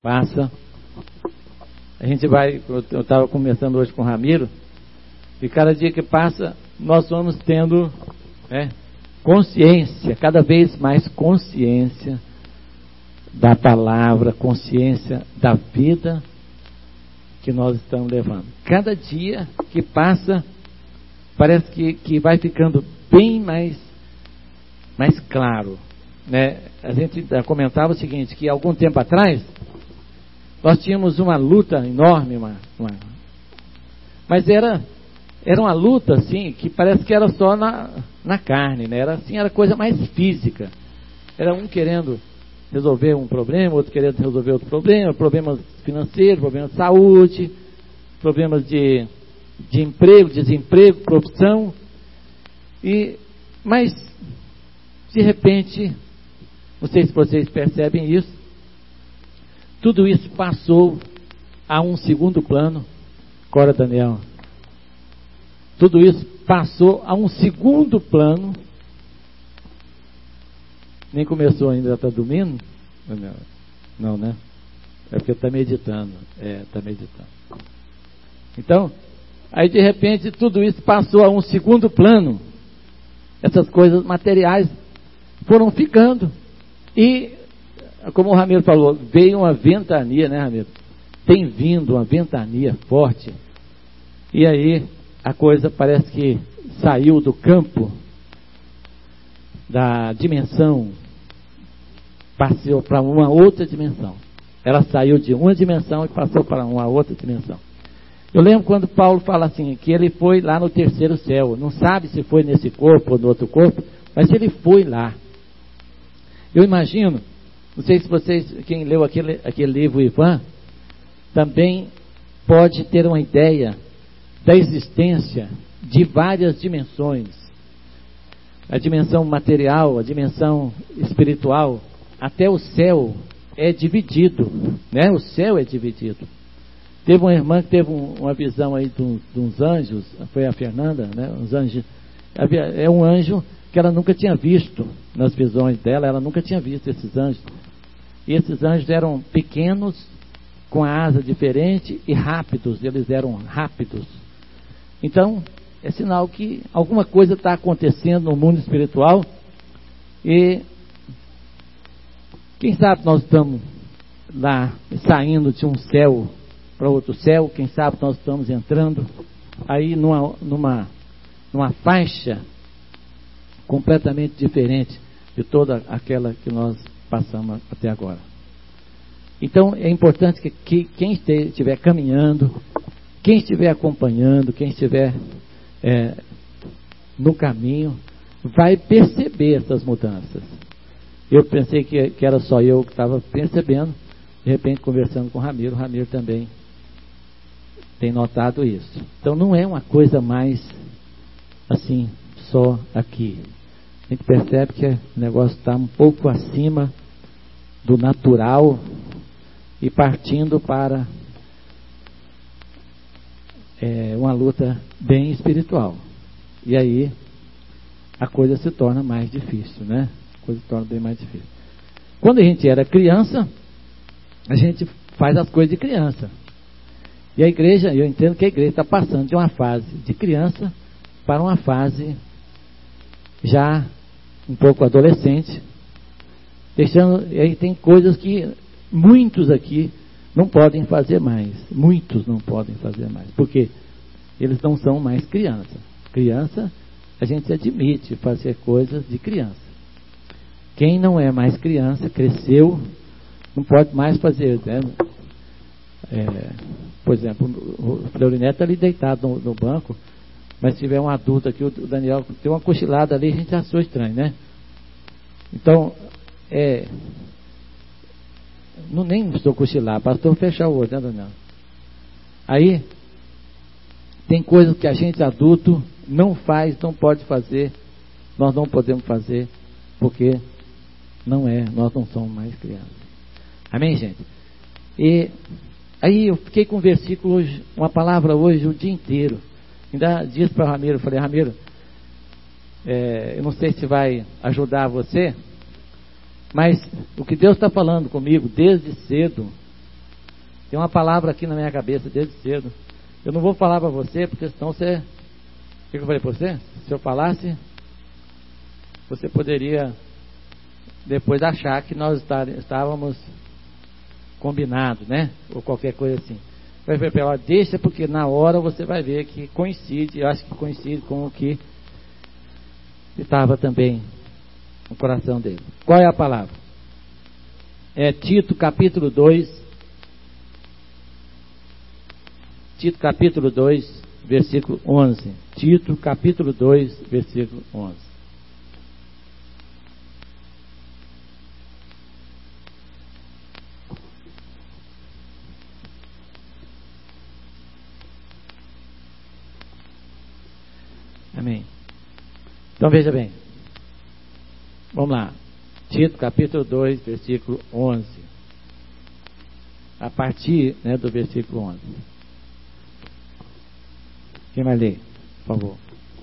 Passa. A gente vai, eu estava conversando hoje com o Ramiro, e cada dia que passa, nós vamos tendo consciência, cada vez mais consciência da palavra, consciência da vida que nós estamos levando. Cada dia que passa, parece que vai ficando bem mais claro, né? A gente comentava o seguinte, que algum tempo atrás, nós tínhamos uma luta enorme, mas era uma luta assim, que parece que era só na carne, né? Era coisa mais física. Era um querendo resolver um problema, outro querendo resolver outro problema, problemas financeiros, problemas de saúde, problemas de emprego, desemprego, profissão. Mas, de repente, não sei se vocês percebem isso, tudo isso passou a um segundo plano. Cora, Daniel. Tudo isso passou a um segundo plano. Nem começou ainda, está dormindo? Não, né? É porque está meditando. Está meditando. Então, aí de repente tudo isso passou a um segundo plano. Essas coisas materiais foram ficando. E, como o Ramiro falou, veio uma ventania, né, Ramiro? Tem vindo uma ventania forte. E aí a coisa parece que saiu do campo da dimensão, passou para uma outra dimensão. Ela saiu de uma dimensão e passou para uma outra dimensão. Eu lembro quando Paulo fala assim, que ele foi lá no terceiro céu. Não sabe se foi nesse corpo ou no outro corpo, mas ele foi lá. Eu imagino, não sei se vocês, quem leu aquele livro Ivan, também pode ter uma ideia da existência de várias dimensões. A dimensão material, a dimensão espiritual, até o céu é dividido, né? O céu é dividido. Teve uma irmã que teve uma visão aí de uns anjos, foi a Fernanda, né? Uns anjos, é um anjo que ela nunca tinha visto nas visões dela, ela nunca tinha visto esses anjos. E esses anjos eram pequenos, com a asa diferente e rápidos, eles eram rápidos. Então, é sinal que alguma coisa está acontecendo no mundo espiritual e quem sabe nós estamos lá saindo de um céu para outro céu, quem sabe nós estamos entrando aí numa faixa completamente diferente de toda aquela que nós passamos até agora. Então é importante que quem estiver caminhando, quem estiver acompanhando, quem estiver no caminho, vai perceber essas mudanças. Eu pensei que era só eu que estava percebendo, de repente conversando com o Ramiro também tem notado isso. Então não é uma coisa mais assim, só aqui. A gente percebe que o negócio está um pouco acima do natural e partindo para uma luta bem espiritual. E aí a coisa se torna mais difícil, né? A coisa se torna bem mais difícil. Quando a gente era criança, a gente faz as coisas de criança. E a igreja, eu entendo que a igreja está passando de uma fase de criança para uma fase já um pouco adolescente, e aí tem coisas que muitos aqui não podem fazer mais. Muitos não podem fazer mais. Porque eles não são mais criança. Criança, a gente admite fazer coisas de criança. Quem não é mais criança, cresceu, não pode mais fazer. Né? Por exemplo, o Fleurinete está ali deitado no banco, mas se tiver um adulto aqui, o Daniel tem uma cochilada ali, a gente achou estranho, né? Então, nem precisou cochilar, pastor fechar o olho, né, Daniel? Aí, tem coisas que a gente adulto não faz, não pode fazer, nós não podemos fazer, porque nós não somos mais crianças. Amém, gente? E aí eu fiquei com um versículo hoje, uma palavra hoje o dia inteiro. Ainda disse para o Ramiro, falei, Ramiro, eu não sei se vai ajudar você, mas o que Deus está falando comigo desde cedo Tem uma palavra aqui na minha cabeça desde cedo. Eu não vou falar para você, porque senão você... O que eu falei para você? Se eu falasse, você poderia depois achar que nós estávamos combinados, né? Ou qualquer coisa assim. Vai ver pela deixa, porque na hora você vai ver que coincide, eu acho que coincide com o que estava também no coração dele. Qual é a palavra? É Tito capítulo 2. Tito capítulo 2, versículo 11. Tito capítulo 2, versículo 11. Amém. Então veja bem. Vamos lá. Tito capítulo 2, versículo 11. A partir, né, do versículo 11. Quem vai ler, por favor?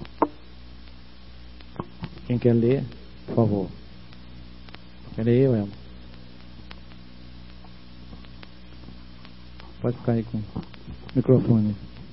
Quem quer ler, por favor? Quer ler eu, Elmo? Pode ficar aí com o microfone.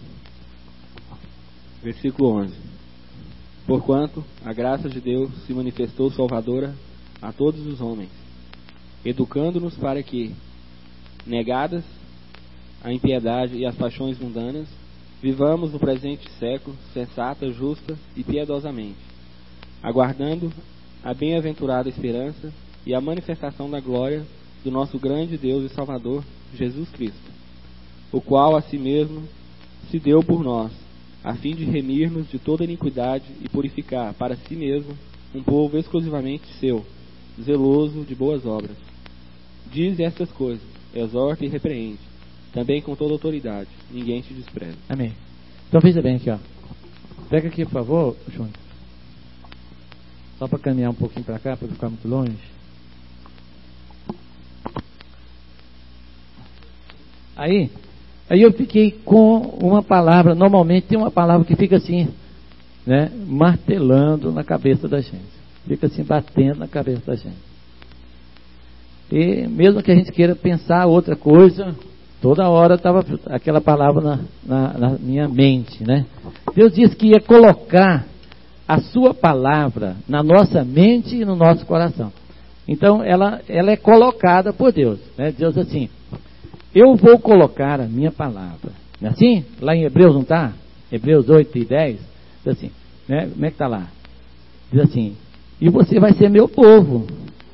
Versículo 11. Porquanto a graça de Deus se manifestou salvadora a todos os homens, educando-nos para que, negadas a impiedade e as paixões mundanas, vivamos no presente século sensata, justa e piedosamente, aguardando a bem-aventurada esperança e a manifestação da glória do nosso grande Deus e Salvador, Jesus Cristo, o qual a si mesmo se deu por nós, a fim de remir-nos de toda iniquidade e purificar para si mesmo um povo exclusivamente seu, zeloso de boas obras. Diz estas coisas, exorta e repreende, também com toda autoridade, ninguém te despreza. Amém. Então veja bem aqui, ó. Pega aqui, por favor, Júnior. Só para caminhar um pouquinho para cá, para ficar muito longe. Aí eu fiquei com uma palavra. Normalmente tem uma palavra que fica assim, né, martelando na cabeça da gente. Fica assim, batendo na cabeça da gente. E mesmo que a gente queira pensar outra coisa, toda hora estava aquela palavra na minha mente, né? Deus disse que ia colocar a sua palavra na nossa mente e no nosso coração. Então ela é colocada por Deus, né? Deus assim, eu vou colocar a minha palavra. Não é assim? Lá em Hebreus não está? Hebreus 8 e 10, diz assim, né? Como é que está lá? Diz assim, e você vai ser meu povo.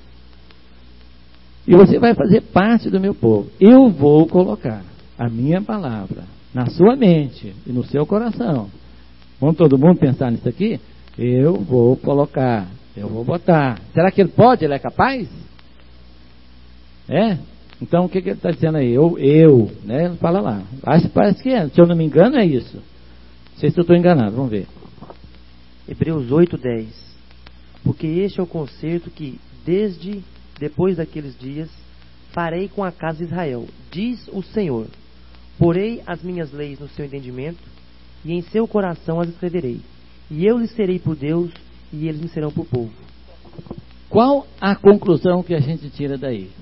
E você vai fazer parte do meu povo. Eu vou colocar a minha palavra na sua mente e no seu coração. Vamos todo mundo pensar nisso aqui? Eu vou colocar, eu vou botar. Será que ele pode? Ele é capaz? É? Então o que ele está dizendo aí? Eu, né? Fala lá. Parece que é. Se eu não me engano é isso. Não sei se eu estou enganado, vamos ver. Hebreus 8:10. Porque este é o concerto que, desde depois daqueles dias, farei com a casa de Israel, diz o Senhor. Porei as minhas leis no seu entendimento, e em seu coração as escreverei. E eu lhes serei por Deus, e eles me serão por povo. Qual a conclusão que a gente tira daí?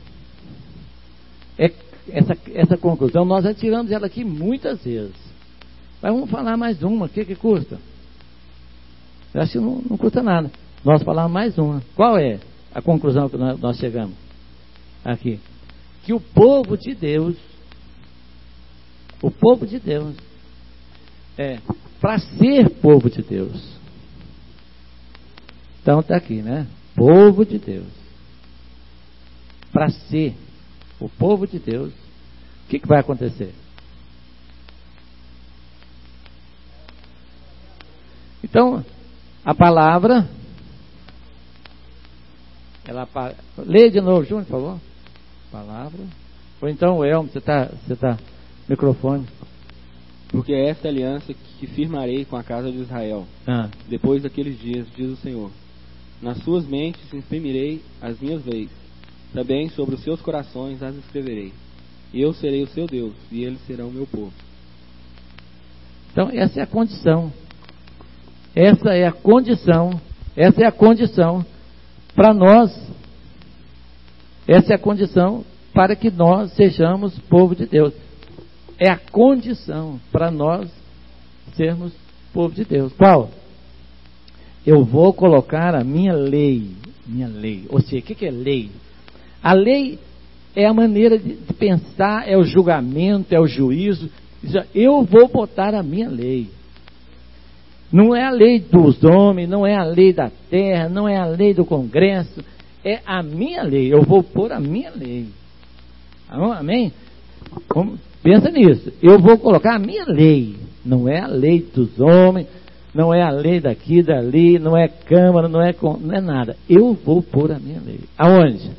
Essa conclusão, nós já tiramos ela aqui muitas vezes. Mas vamos falar mais uma, o que custa? Eu acho que não custa nada. Nós falamos mais uma. Qual é a conclusão que nós chegamos aqui? Que o povo de Deus, para ser povo de Deus, então está aqui, né? Povo de Deus, para ser o povo de Deus, o que vai acontecer? Então, a palavra, lê de novo, Júnior, por favor. Palavra. Ou então, o Elmo, você tá microfone. Porque é esta aliança que firmarei com a casa de Israel, depois daqueles dias, diz o Senhor. Nas suas mentes imprimirei as minhas leis, também sobre os seus corações as escreverei. E eu serei o seu Deus, e eles serão o meu povo. Então, essa é a condição. Essa é a condição para nós. Essa é a condição para que nós sejamos povo de Deus. é a condição para nós sermos povo de Deus. Qual? Eu vou colocar a minha lei. Ou seja, o que é lei? A lei é a maneira de pensar, é o julgamento, é o juízo. Eu vou botar a minha lei. Não é a lei dos homens, não é a lei da terra, não é a lei do Congresso, é a minha lei. Eu vou pôr a minha lei. Amém? Pensa nisso. Eu vou colocar a minha lei. Não é a lei dos homens, não é a lei daqui, dali, não é Câmara, não é nada. Eu vou pôr a minha lei. Aonde?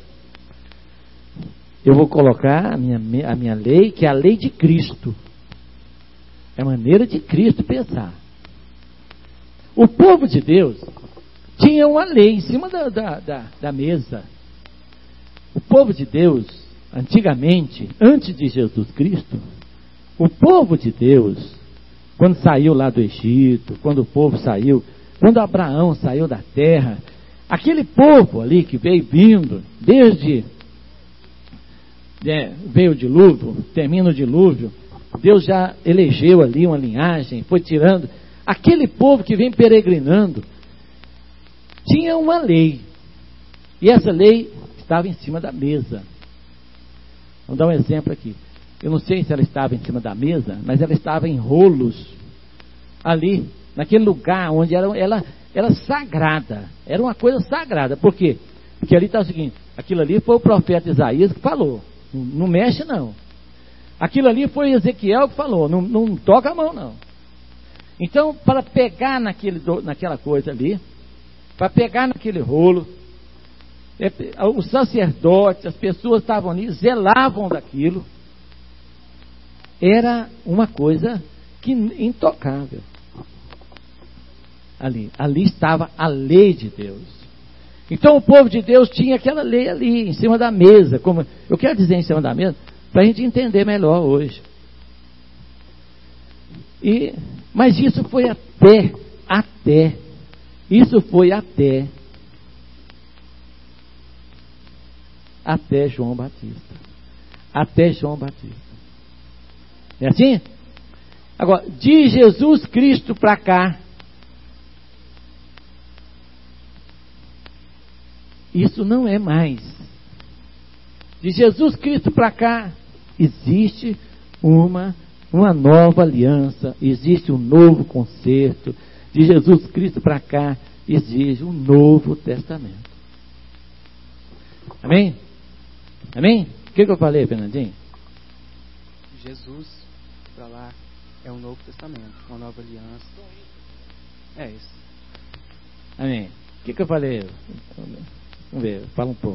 Eu vou colocar a minha lei, que é a lei de Cristo. É a maneira de Cristo pensar. O povo de Deus tinha uma lei em cima da mesa. O povo de Deus, antigamente, antes de Jesus Cristo, o povo de Deus, quando saiu lá do Egito, quando o povo saiu, quando Abraão saiu da terra, aquele povo ali que veio vindo, veio o dilúvio, termina o dilúvio, Deus já elegeu ali uma linhagem, foi tirando. Aquele povo que vem peregrinando tinha uma lei, e essa lei estava em cima da mesa. Vamos dar um exemplo aqui. Eu não sei se ela estava em cima da mesa, mas ela estava em rolos ali, naquele lugar onde ela era sagrada, era uma coisa sagrada. Por quê? Porque ali está o seguinte: aquilo ali foi o profeta Isaías que falou, não mexe não. Aquilo ali foi Ezequiel que falou, não toca a mão não. Então, para pegar naquela coisa ali, para pegar naquele rolo, os sacerdotes, as pessoas estavam ali, zelavam daquilo. Era uma coisa intocável. Ali estava a lei de Deus. Então o povo de Deus tinha aquela lei ali, em cima da mesa. Como eu quero dizer em cima da mesa, para a gente entender melhor hoje. Mas isso foi até João Batista. Até João Batista. É assim? Agora, de Jesus Cristo para cá, isso não é mais. De Jesus Cristo para cá, existe uma nova aliança, existe um novo concerto. De Jesus Cristo para cá, existe um novo testamento. Amém? Amém? O que eu falei, Fernandinho? Jesus para lá é um novo testamento, uma nova aliança. É isso. Amém. O que eu falei? Vamos ver, fala um pouco.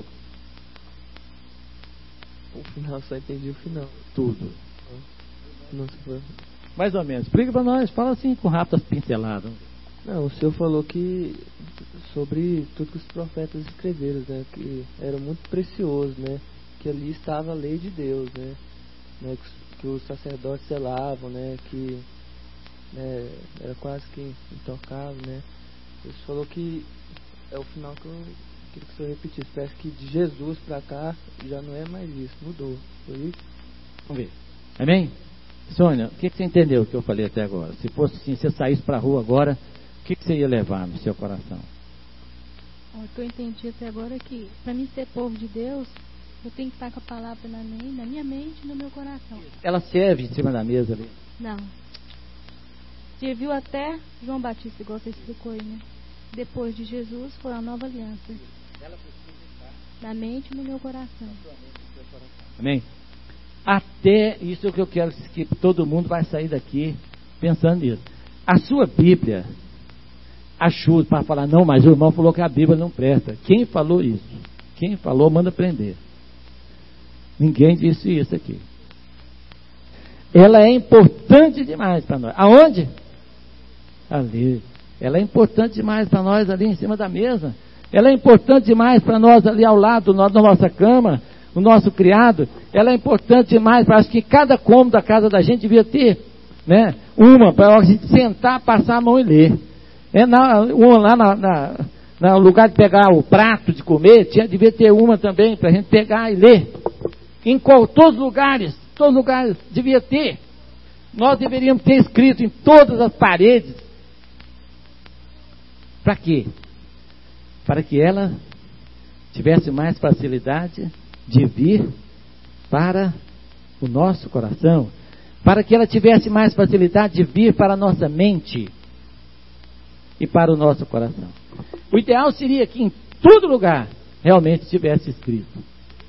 O final, só entendi o final. Tudo. Não se foi. Mais ou menos. Explica para nós, fala assim com rápidas pinceladas. Não, o senhor falou que sobre tudo que os profetas escreveram, né, que era muito precioso, né, que ali estava a lei de Deus, né, que os sacerdotes selavam, né, que era quase que intocável, né. O senhor falou que é o final que eu queria que o senhor repetisse. Parece que de Jesus para cá já não é mais isso, mudou. Foi isso? Vamos ver. Amém? Sônia, o que você entendeu que eu falei até agora? Se fosse assim, você saísse para a rua agora, o que você ia levar no seu coração? O que eu entendi até agora é que, para mim ser povo de Deus, eu tenho que estar com a palavra na minha mente e no meu coração. Ela serve em cima da mesa ali? Não. Serviu até João Batista, igual você explicou aí, né? Depois de Jesus foi a nova aliança. Na mente e no meu coração. Amém? Até isso é o que eu quero que todo mundo vai sair daqui pensando nisso. A sua Bíblia ajuda para falar, não, mas o irmão falou que a Bíblia não presta. Quem falou isso? Quem falou, manda prender. Ninguém disse isso aqui. Ela é importante demais para nós. Aonde? Ali. Ela é importante demais para nós ali em cima da mesa. Ela é importante demais para nós ali ao lado da nossa cama, o nosso criado. Ela é importante demais, acho que cada cômodo da casa da gente devia ter, né, uma para a gente sentar, passar a mão e ler. No lugar de pegar o prato de comer, devia ter uma também para a gente pegar e ler. Todos os lugares devia ter. Nós deveríamos ter escrito em todas as paredes. Para quê? Para que ela tivesse mais facilidade de vir para o nosso coração, para que ela tivesse mais facilidade de vir para a nossa mente e para o nosso coração. O ideal seria que em todo lugar realmente estivesse escrito,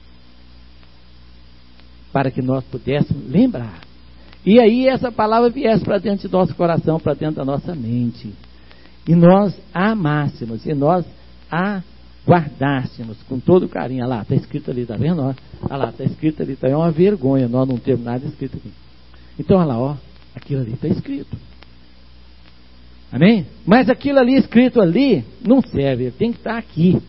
para que nós pudéssemos lembrar. E aí essa palavra viesse para dentro do nosso coração, para dentro da nossa mente, e nós a amássemos, e nós a guardássemos com todo carinho. Olha lá, está escrito ali, está vendo? Olha lá, está escrito ali, é uma vergonha nós não termos nada escrito aqui. Então, olha lá, ó, aquilo ali está escrito. Amém? Mas aquilo ali escrito ali não serve, tem que estar aqui.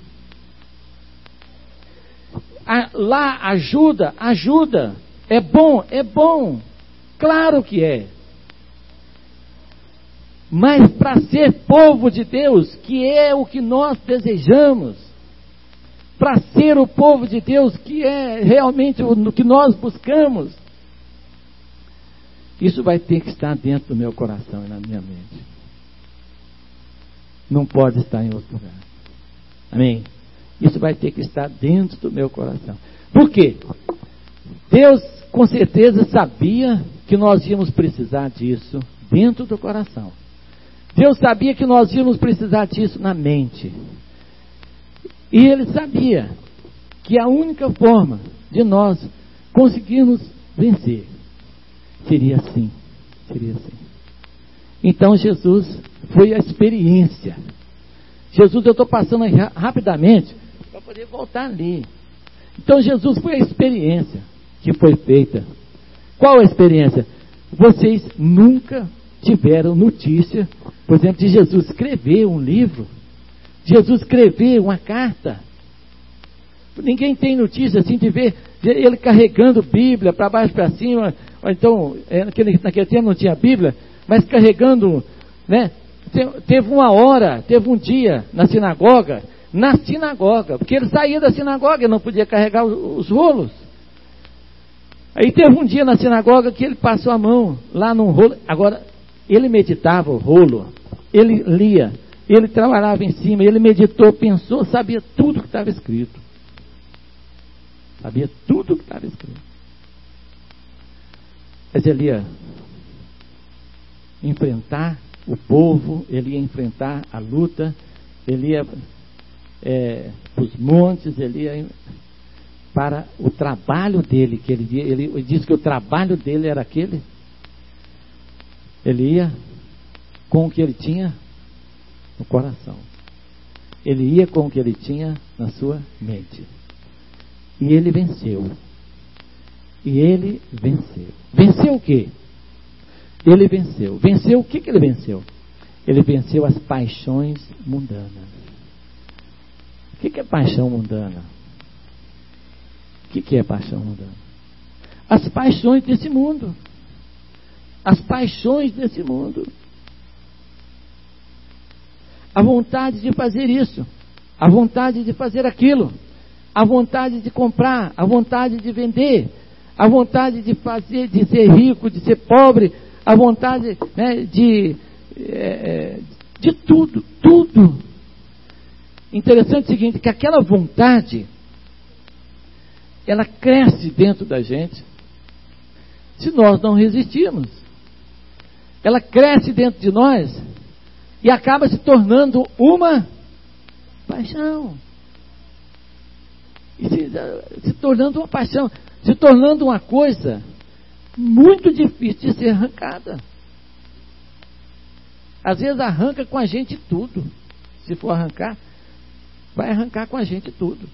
Lá ajuda, é bom, claro que é. Mas para ser povo de Deus, que é o que nós desejamos, para ser o povo de Deus, que é realmente o que nós buscamos, isso vai ter que estar dentro do meu coração e na minha mente. Não pode estar em outro lugar. Amém? Isso vai ter que estar dentro do meu coração. Por quê? Deus com certeza sabia que nós íamos precisar disso dentro do coração. Deus sabia que nós íamos precisar disso na mente. E Ele sabia que a única forma de nós conseguirmos vencer seria assim. Então Jesus foi a experiência. Jesus, eu estou passando rapidamente para poder voltar ali. Então Jesus foi a experiência que foi feita. Qual a experiência? Vocês nunca tiveram notícia, por exemplo, de Jesus escrever um livro, Jesus escrever uma carta. Ninguém tem notícia assim de ver ele carregando Bíblia para baixo para cima, ou então, naquele tempo não tinha Bíblia, mas carregando, né? Teve um dia na sinagoga, porque ele saía da sinagoga e não podia carregar os rolos. Aí teve um dia na sinagoga que ele passou a mão lá num rolo. Agora, ele meditava o rolo, ele lia, ele trabalhava em cima, ele meditou, pensou, sabia tudo que estava escrito. Mas ele ia enfrentar o povo, ele ia enfrentar a luta, ele ia para os montes, ele ia para o trabalho dele, que ele disse que o trabalho dele era aquele. Ele ia com o que ele tinha no coração. Ele ia com o que ele tinha na sua mente. E ele venceu. Venceu o quê? Ele venceu. Venceu o que ele venceu? Ele venceu as paixões mundanas. O que é paixão mundana? O que é paixão mundana? As paixões desse mundo. As paixões desse mundo. A vontade de fazer isso. A vontade de fazer aquilo. A vontade de comprar. A vontade de vender. A vontade de fazer, de ser rico, de ser pobre. A vontade, né, de tudo. Interessante o seguinte, que aquela vontade, ela cresce dentro da gente se nós não resistirmos. Ela cresce dentro de nós e acaba se tornando uma paixão. E se tornando uma paixão, se tornando uma coisa muito difícil de ser arrancada. Às vezes arranca com a gente tudo. Se for arrancar, vai arrancar com a gente tudo.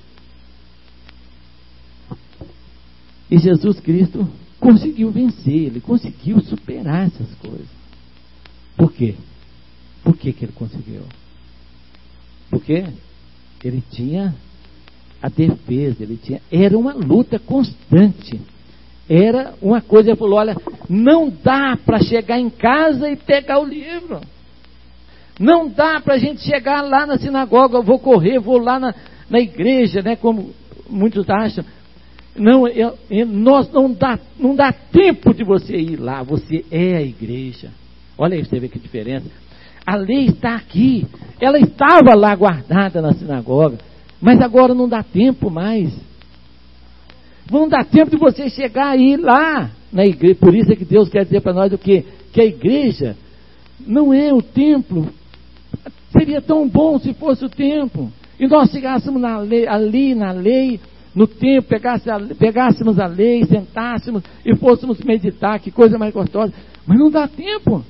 E Jesus Cristo conseguiu vencer, ele conseguiu superar essas coisas. Por quê? Por que ele conseguiu? Porque ele tinha a defesa, era uma luta constante. Era uma coisa, ele falou, olha, não dá para chegar em casa e pegar o livro. Não dá para a gente chegar lá na sinagoga, eu vou correr, vou lá na igreja, né, como muitos acham. Nós não dá tempo de você ir lá. Você é a igreja. Olha aí, você vê que diferença. A lei está aqui. Ela estava lá guardada na sinagoga. Mas agora não dá tempo mais. Não dá tempo de você chegar aí lá na igreja. Por isso é que Deus quer dizer para nós o quê? Que a igreja não é o templo. Seria tão bom se fosse o templo. E nós chegássemos ali na lei, no templo, pegássemos a lei, sentássemos e fôssemos meditar. Que coisa mais gostosa. Mas não dá tempo.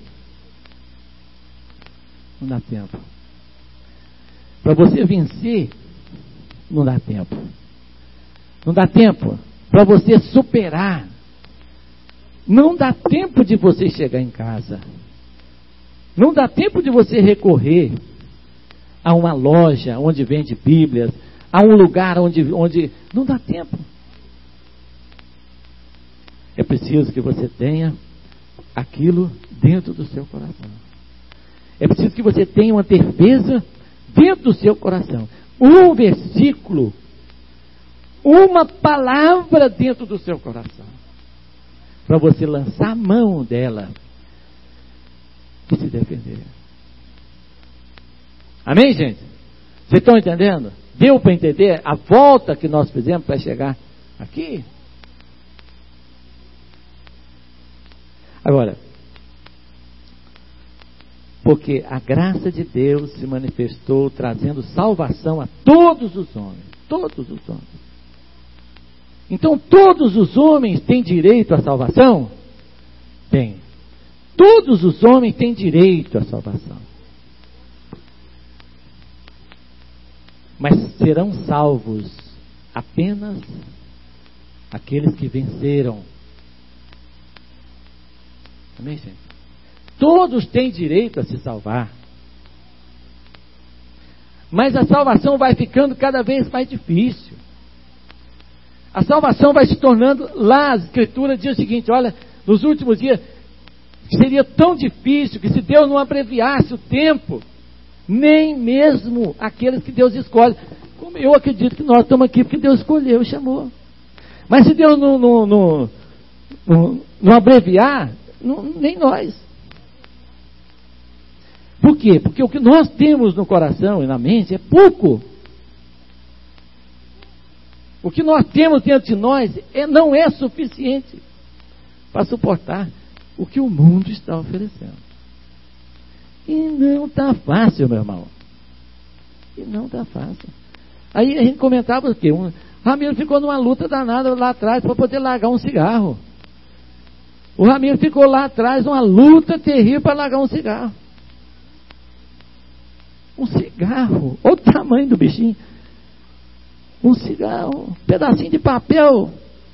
Não dá tempo. Para você vencer, não dá tempo. Não dá tempo para você superar. Não dá tempo de você chegar em casa. Não dá tempo de você recorrer a uma loja onde vende Bíblias, a um lugar onde não dá tempo. É preciso que você tenha aquilo dentro do seu coração. É preciso que você tenha uma defesa dentro do seu coração. Um versículo, uma palavra dentro do seu coração, para você lançar a mão dela e se defender. Amém, gente? Vocês estão entendendo? Deu para entender a volta que nós fizemos para chegar aqui? Agora, porque a graça de Deus se manifestou trazendo salvação a todos os homens. Todos os homens. Então todos os homens têm direito à salvação? Tem. Todos os homens têm direito à salvação. Mas serão salvos apenas aqueles que venceram. Amém, gente? Todos têm direito a se salvar. Mas a salvação vai ficando cada vez mais difícil. A salvação vai se tornando, lá a Escritura diz o seguinte, olha, nos últimos dias, seria tão difícil que se Deus não abreviasse o tempo, nem mesmo aqueles que Deus escolhe. Como eu acredito que nós estamos aqui porque Deus escolheu e chamou. Mas se Deus não abreviar, nem nós. Por quê? Porque o que nós temos no coração e na mente é pouco. O que nós temos dentro de nós não é suficiente para suportar o que o mundo está oferecendo. E não está fácil, meu irmão. E não está fácil. Aí a gente comentava o quê? Ramiro ficou numa luta danada lá atrás para poder largar um cigarro. O Ramiro ficou lá atrás numa luta terrível para largar um cigarro. Um cigarro. Olha o tamanho do bichinho. Um cigarro. Um pedacinho de papel.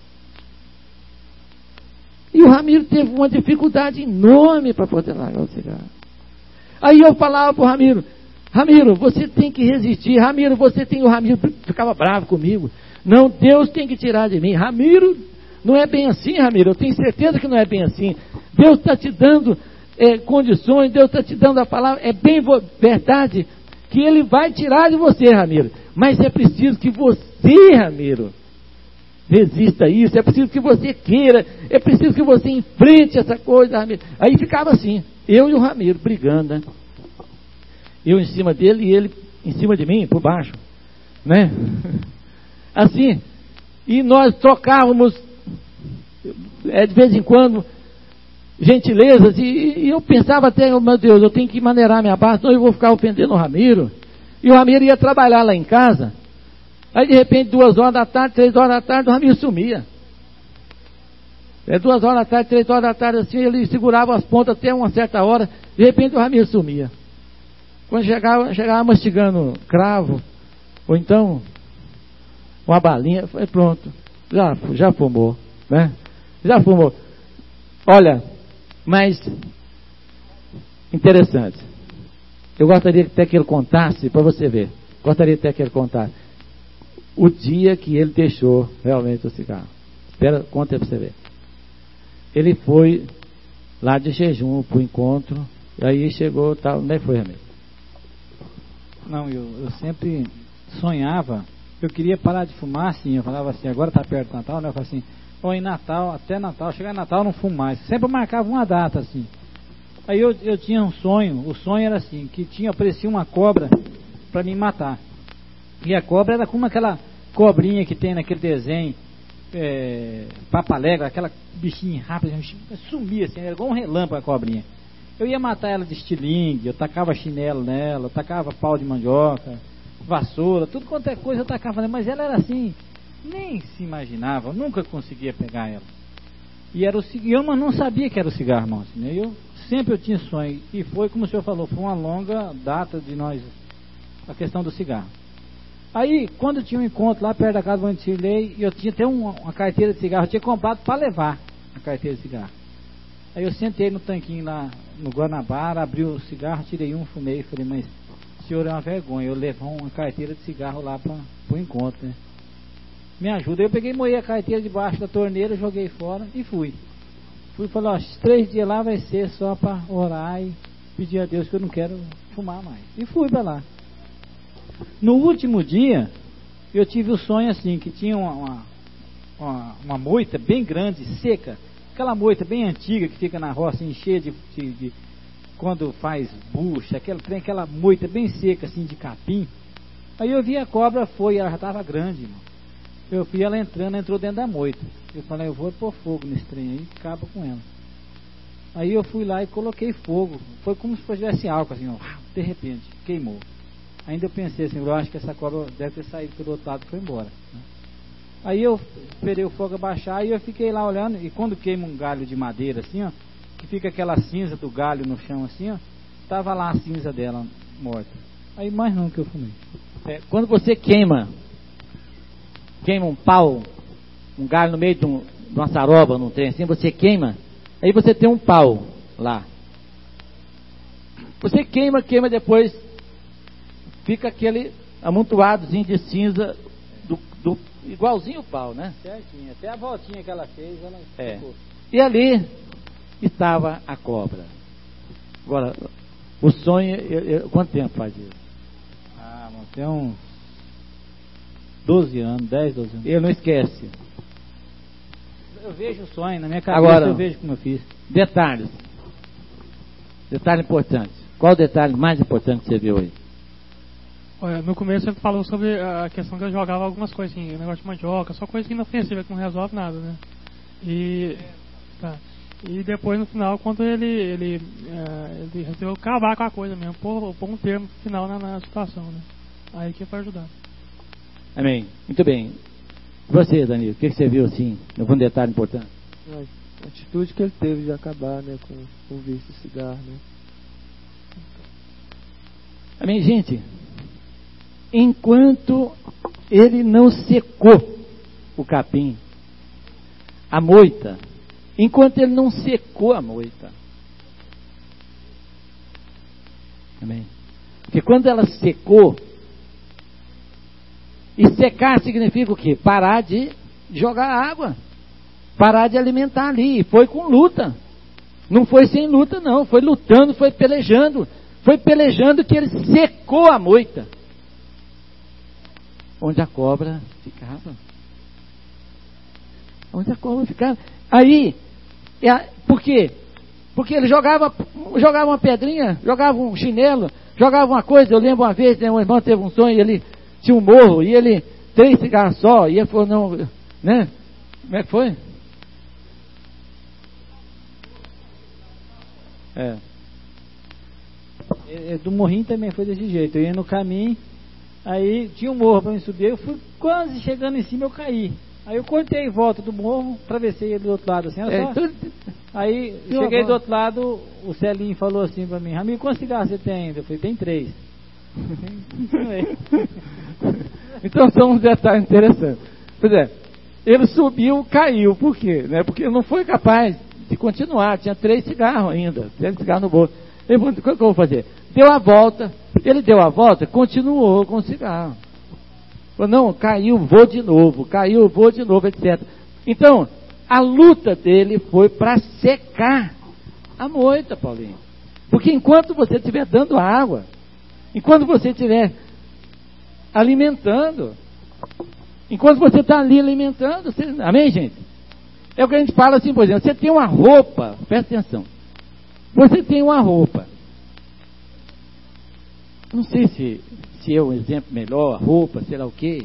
E o Ramiro teve uma dificuldade enorme para poder largar o cigarro. Aí eu falava para o Ramiro, Ramiro, você tem que resistir. Ramiro, o Ramiro ficava bravo comigo. Não, Deus tem que tirar de mim. Ramiro, não é bem assim, Ramiro. Eu tenho certeza que não é bem assim. Deus está te dando condições, Deus está te dando a palavra. É bem verdade que Ele vai tirar de você, Ramiro. Mas é preciso que você, Ramiro, resista a isso. É preciso que você queira. É preciso que você enfrente essa coisa, Ramiro. Aí ficava assim, eu e o Ramiro brigando, né? Eu em cima dele e ele em cima de mim, por baixo, né? Assim. E nós trocávamos de vez em quando gentilezas, e eu pensava até, meu Deus, eu tenho que maneirar minha barra, senão eu vou ficar ofendendo o Ramiro. E o Ramiro ia trabalhar lá em casa. Aí de repente 2 horas da tarde, 3 horas da tarde, o Ramiro sumia. 2 horas da tarde, 3 horas da tarde, assim, ele segurava as pontas até uma certa hora, de repente o Ramiro sumia. Quando chegava mastigando cravo, ou então uma balinha, foi pronto, já fumou, né? Já fumou. Olha, mas interessante. Eu gostaria até que ele contasse, para você ver. Gostaria até que ele contasse o dia que ele deixou realmente o cigarro. Espera, conta aí para você ver. Ele foi lá de jejum para o encontro, e aí chegou, tal, onde é que foi, Ramiro? Não, eu sempre sonhava eu queria parar de fumar, assim, eu falava assim, agora tá perto do Natal, né? Eu falava assim, ou em Natal, até Natal, chegar em Natal eu não fumo mais. Sempre eu marcava uma data, assim. Aí eu tinha um sonho, o sonho era assim, que aparecia uma cobra para me matar. E a cobra era como aquela cobrinha que tem naquele desenho, Papaléguas, aquela bichinha rápida, sumia assim, era igual um relâmpago a cobrinha. Eu ia matar ela de estilingue, eu tacava chinelo nela, eu tacava pau de mandioca, vassoura, tudo quanto é coisa eu tacava nela, mas ela era assim, nem se imaginava, eu nunca conseguia pegar ela. E era eu não sabia que era o cigarro, não, assim, né? Eu tinha sonho, e foi como o senhor falou, foi uma longa data de nós, a questão do cigarro. Aí, quando tinha um encontro lá perto da casa do Vanderlei, eu tinha até uma carteira de cigarro, eu tinha comprado para levar a carteira de cigarro. Aí eu sentei no tanquinho lá no Guanabara, abri o cigarro, tirei um, fumei, falei, mas senhor, é uma vergonha eu levar uma carteira de cigarro lá para o encontro, né? Me ajuda. Eu peguei e moí a carteira debaixo da torneira, joguei fora e fui. Fui e falei, ó, esses 3 dias lá vai ser só para orar e pedir a Deus que eu não quero fumar mais. E fui para lá. No último dia, eu tive o sonho assim, que tinha uma moita bem grande, seca, aquela moita bem antiga que fica na roça, assim, cheia de quando faz bucha, aquela moita bem seca, assim, de capim. Aí eu vi a cobra, ela já estava grande, irmão. Eu vi ela entrou dentro da moita. Eu falei, eu vou pôr fogo nesse trem aí, acaba com ela. Aí eu fui lá e coloquei fogo, foi como se tivesse álcool, assim, ó, de repente, queimou. Ainda eu pensei assim, eu acho que essa cobra deve ter saído pelo outro lado e foi embora, né? Aí eu esperei o fogo abaixar e eu fiquei lá olhando, e quando queima um galho de madeira assim, ó, que fica aquela cinza do galho no chão assim, ó, tava lá a cinza dela morta. Aí mais não que eu fumei. Quando você queima um pau, um galho no meio de uma saroba, num trem assim, você queima, aí você tem um pau lá. Você queima, depois fica aquele amontoadozinho de cinza igualzinho o pau, né? Certinho, até a voltinha que ela fez, ela ficou. E ali estava a cobra. Agora, o sonho, quanto tempo faz isso? Mano, tem uns 12 anos, 10, 12 anos. Eu não esquece. Eu vejo o sonho, na minha cabeça agora, eu vejo como eu fiz. Detalhe importante. Qual o detalhe mais importante que você viu aí? Olha, no começo ele falou sobre a questão que eu jogava algumas coisas assim, negócio de mandioca, só coisa inofensiva, que não resolve nada, né? E depois no final, quando ele resolveu acabar com a coisa mesmo, pôr um termo final na situação, né? Aí que foi ajudar. Amém. Muito bem. E você, Danilo, o que você viu assim, algum detalhe importante? A atitude que ele teve de acabar, né, com o vício de cigarro, né? Amém, gente? Enquanto ele não secou o capim, a moita, enquanto ele não secou a moita, amém? Porque quando ela secou, e secar significa o quê? Parar de jogar água, parar de alimentar ali. E foi com luta, não foi sem luta não, foi lutando, foi pelejando que ele secou a moita onde a cobra ficava. Aí, por quê? Porque ele jogava uma pedrinha, jogava um chinelo, jogava uma coisa. Eu lembro uma vez, né, um irmão teve um sonho, ele tinha um morro, e ele 3 cigarros só, e ele falou, não, né? Como é que foi? Do morrinho também foi desse jeito. Eu ia no caminho, aí tinha um morro para me subir, eu fui quase chegando em cima, eu caí. Aí eu cortei em volta do morro, atravessei ele do outro lado assim, aí cheguei do outro lado, o Celinho falou assim para mim, amigo, quantos cigarros você tem ainda? Eu falei, tem 3. Então são uns detalhes interessantes. Pois é, ele subiu, caiu, por quê? Né? Porque ele não foi capaz de continuar, tinha 3 cigarros ainda, 3 cigarros no bolso. Ele falou, o que eu vou fazer? Ele deu a volta, continuou com o cigarro. Falou, não, caiu, vou de novo, etc. Então, a luta dele foi para secar a moita, Paulinho. Porque enquanto você estiver dando água, enquanto você estiver alimentando, Enquanto você está ali alimentando, você... Amém, gente? É o que a gente fala assim, por exemplo, você tem uma roupa, presta atenção, você tem uma roupa, não sei se é um exemplo melhor, roupa, sei lá o quê,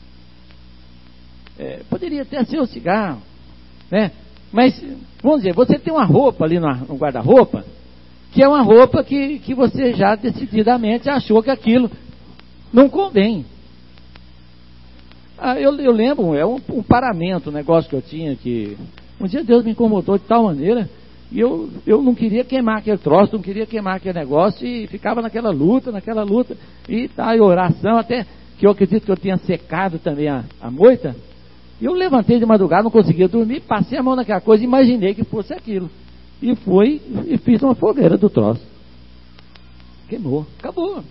poderia até ser o cigarro, né? Mas, vamos dizer, você tem uma roupa ali no guarda-roupa, que é uma roupa que você já decididamente achou que aquilo não convém. Eu lembro, é um paramento, um negócio que eu tinha, que um dia Deus me incomodou de tal maneira, e eu não queria queimar aquele troço, não queria queimar aquele negócio, e ficava naquela luta, e oração, até que eu acredito que eu tinha secado também a moita, e eu levantei de madrugada, não conseguia dormir, passei a mão naquela coisa, imaginei que fosse aquilo, e fui e fiz uma fogueira do troço. Queimou, acabou.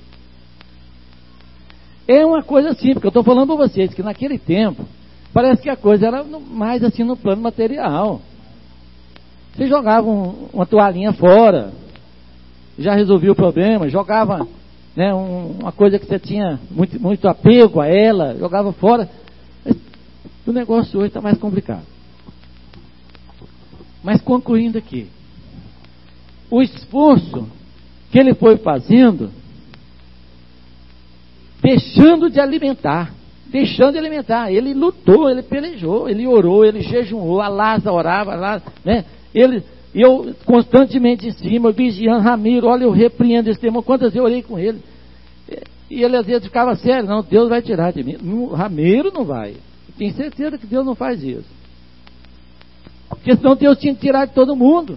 É uma coisa assim, porque eu estou falando para vocês que naquele tempo, parece que a coisa era mais assim no plano material. Você jogava uma toalhinha fora, já resolvia o problema, jogava, né, uma coisa que você tinha muito apego a ela, jogava fora. O negócio hoje está mais complicado. Mas concluindo aqui, o esforço que ele foi fazendo, deixando de alimentar, ele lutou, ele pelejou, ele orou, ele jejuou, a Lázaro orava, né? Eu constantemente em cima, vigiando, Ramiro, olha, eu repreendo esse demônio, quantas eu orei com ele, e ele às vezes ficava sério, não, Deus vai tirar de mim, Ramiro não vai, tenho certeza que Deus não faz isso, porque senão Deus tinha que tirar de todo mundo.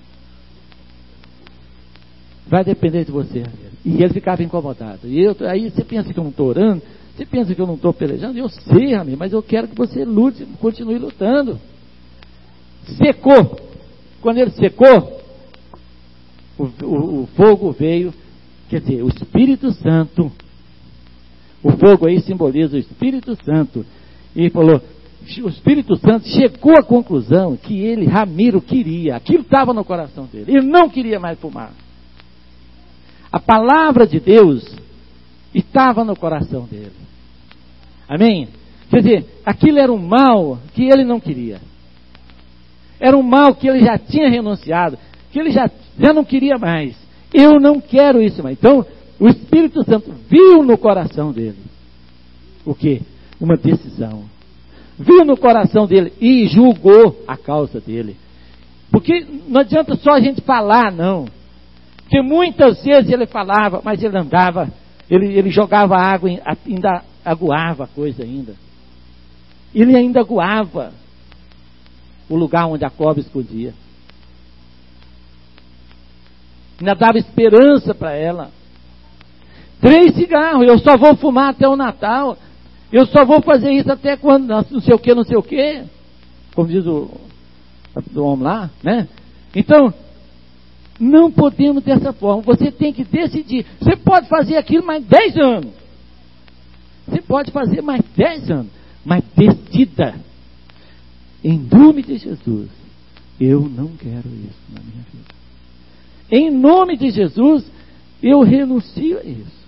Vai depender de você. E ele ficava incomodado. Aí você pensa que eu não estou orando, você pensa que eu não estou pelejando, eu sei, amigo, mas eu quero que você lute, continue lutando. Secou. Quando ele secou, o fogo veio, quer dizer, o Espírito Santo. O fogo aí simboliza o Espírito Santo. E falou, o Espírito Santo chegou à conclusão que ele, Ramiro, queria, aquilo estava no coração dele, ele não queria mais fumar. A palavra de Deus estava no coração dele. Amém? Quer dizer, aquilo era um mal que ele não queria. Era um mal que ele já tinha renunciado, que ele já não queria mais. Eu não quero isso mais. Então, o Espírito Santo viu no coração dele o quê? Uma decisão. Viu no coração dele e julgou a causa dele. Porque não adianta só a gente falar, não. Porque muitas vezes ele falava, mas ele andava, ele jogava água, ainda aguava a coisa ainda. Ele ainda aguava o lugar onde a cobra escondia. Ainda dava esperança para ela. 3 cigarros, eu só vou fumar até o Natal. Eu só vou fazer isso até quando, não sei o que. Como diz o homem lá, né? Então, não podemos dessa forma. Você tem que decidir. Você pode fazer aquilo mais 10 anos. Você pode fazer mais 10 anos. Mas decida. Em nome de Jesus. Eu não quero isso na minha vida. Em nome de Jesus, eu renuncio a isso.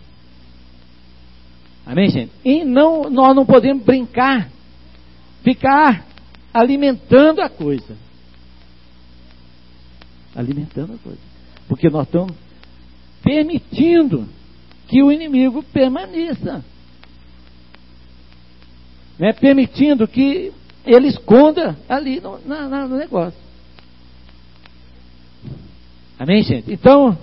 Amém, gente? E nós não podemos brincar. Ficar alimentando a coisa. Alimentando a coisa. Porque nós estamos permitindo que o inimigo permaneça. Né? Permitindo que ele esconda ali no negócio. Amém, gente? Então,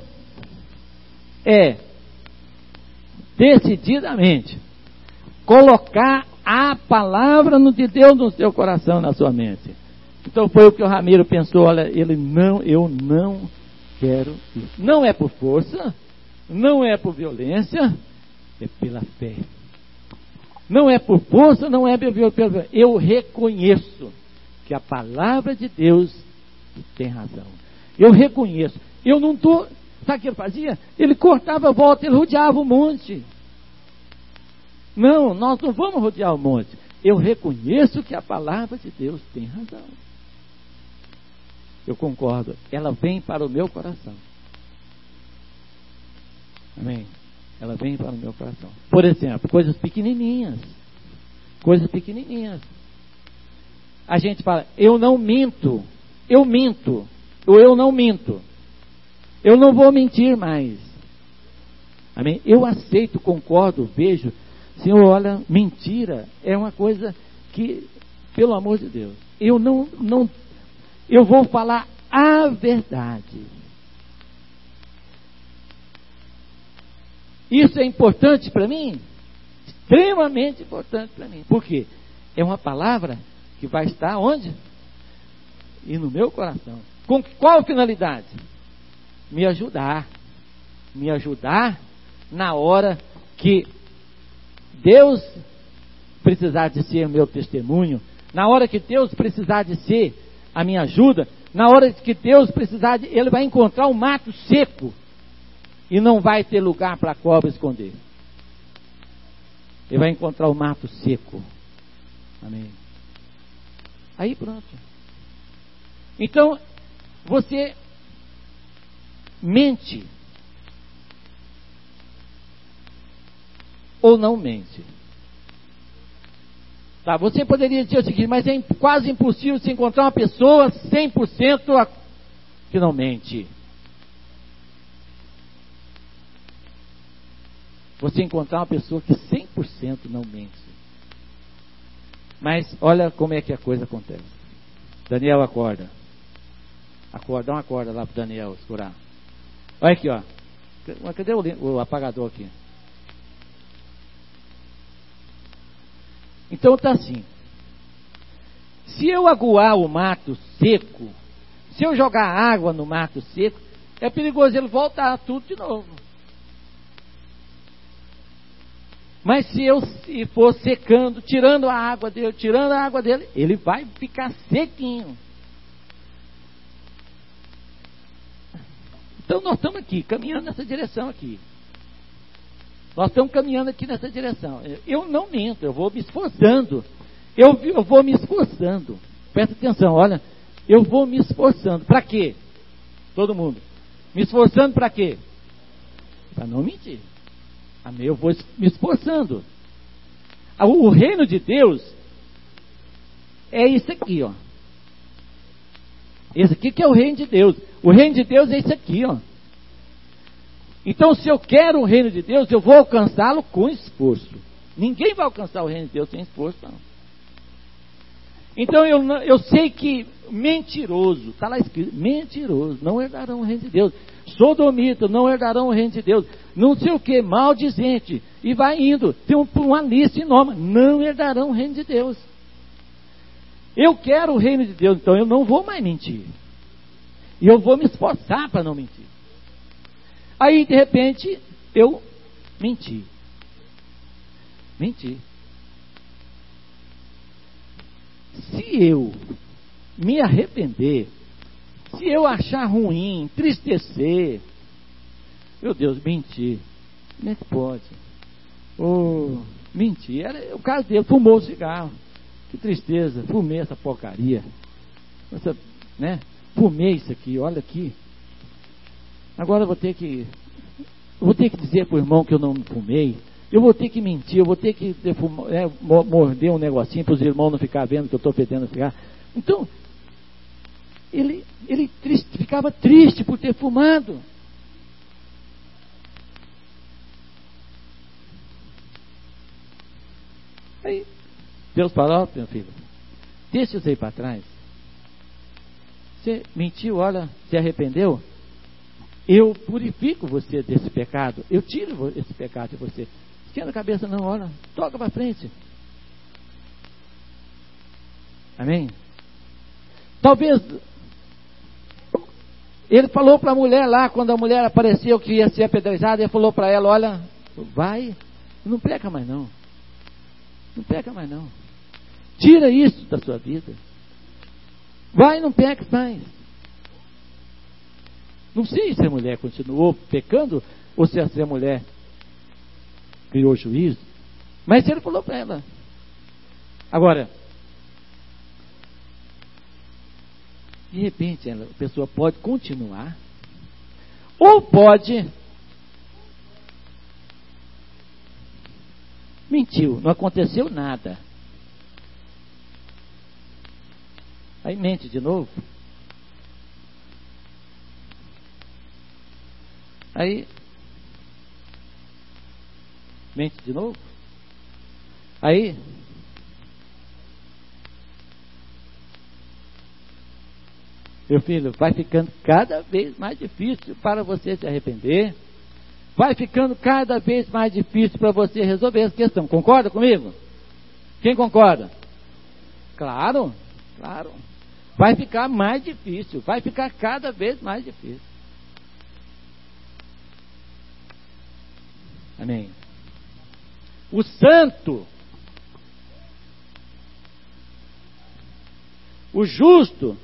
decididamente colocar a palavra de Deus no seu coração, na sua mente. Então foi o que o Ramiro pensou, olha, eu não quero isso. Não é por força, não é por violência, é pela fé. Não é por força, não é pela violência. Eu reconheço que a palavra de Deus tem razão. Eu reconheço. Eu não estou... Sabe o que ele fazia? Ele cortava a volta, ele rodeava o monte. Não, nós não vamos rodear o monte. Eu reconheço que a palavra de Deus tem razão. Eu concordo. Ela vem para o meu coração. Amém? Ela vem para o meu coração. Por exemplo, coisas pequenininhas. Coisas pequenininhas. A gente fala, eu não minto, eu minto, ou eu não minto. Eu não vou mentir mais. Amém? Eu aceito, concordo, vejo. Senhor, olha, mentira é uma coisa que, pelo amor de Deus, eu vou falar a verdade. Isso é importante para mim? Extremamente importante para mim. Por quê? É uma palavra que vai estar onde? E no meu coração. Com qual finalidade? Me ajudar. Me ajudar na hora que Deus precisar de ser meu testemunho, na hora que Deus precisar de ser a minha ajuda, na hora que Deus precisar de... Ele vai encontrar um mato seco e não vai ter lugar para a cobra esconder. Ele vai encontrar o mato seco. Amém. Aí pronto. Então, você mente ou não mente? Tá, você poderia dizer o seguinte, mas é quase impossível se encontrar uma pessoa 100% que não mente. Você encontrar uma pessoa que 100% não mente. Mas olha como é que a coisa acontece. Daniel acorda. Acorda, dá uma corda lá para Daniel escurar. Olha aqui, ó. Cadê o apagador aqui? Então está assim. Se eu aguar o mato seco, se eu jogar água no mato seco, é perigoso ele voltar tudo de novo. Mas se eu for secando, tirando a água dele, ele vai ficar sequinho. Então nós estamos aqui, caminhando nessa direção aqui. Nós estamos caminhando aqui nessa direção. Eu não minto, eu vou me esforçando. Eu vou me esforçando. Presta atenção, olha. Eu vou me esforçando. Para quê? Todo mundo. Me esforçando para quê? Para não mentir. Amém? Eu vou me esforçando. O reino de Deus é isso aqui, ó. Esse aqui que é o reino de Deus. O reino de Deus é isso aqui, ó. Então, se eu quero o reino de Deus, eu vou alcançá-lo com esforço. Ninguém vai alcançar o reino de Deus sem esforço, não. Então, eu sei que mentiroso, está lá escrito, mentiroso, não herdarão o reino de Deus. Sodomita, não herdarão o reino de Deus. Não sei o que, maldizente. E vai indo, tem uma lista enorme, não herdarão o reino de Deus. Eu quero o reino de Deus, então eu não vou mais mentir. E eu vou me esforçar para não mentir. Aí, de repente, eu menti. Menti. Se eu me arrepender, se eu achar ruim, entristecer, meu Deus, mentir. Como é que pode? Mentir. Era o caso dele, fumou cigarro. Que tristeza, fumei essa porcaria. Fumei isso aqui, olha aqui. Agora eu vou ter que dizer para o irmão que eu não fumei. Eu vou ter que mentir, eu vou ter que morder um negocinho para os irmãos não ficarem vendo que eu estou fedendo cigarro. Então, ele ficava triste por ter fumado. Aí, Deus falou, meu filho, deixa isso aí para trás. Você mentiu, olha, se arrependeu? Eu purifico você desse pecado. Eu tiro esse pecado de você. Esquenta a cabeça, não, olha, toca para frente. Amém? Talvez ele falou para a mulher lá, quando a mulher apareceu que ia ser apedrejada, ele falou para ela, olha, vai, não peca mais não. Não peca mais não. Tira isso da sua vida. Vai, não peca mais. Não sei se a mulher continuou pecando ou se a mulher criou juízo, mas ele falou para ela. Agora, de repente a pessoa pode continuar ou pode mentiu, não aconteceu nada, Aí mente de novo. Aí mente de novo. Aí meu filho, vai ficando cada vez mais difícil para você se arrepender. Vai ficando cada vez mais difícil para você resolver essa questão. Concorda comigo? Quem concorda? Claro, claro. Vai ficar mais difícil. Vai ficar cada vez mais difícil. Amém. O santo, o justo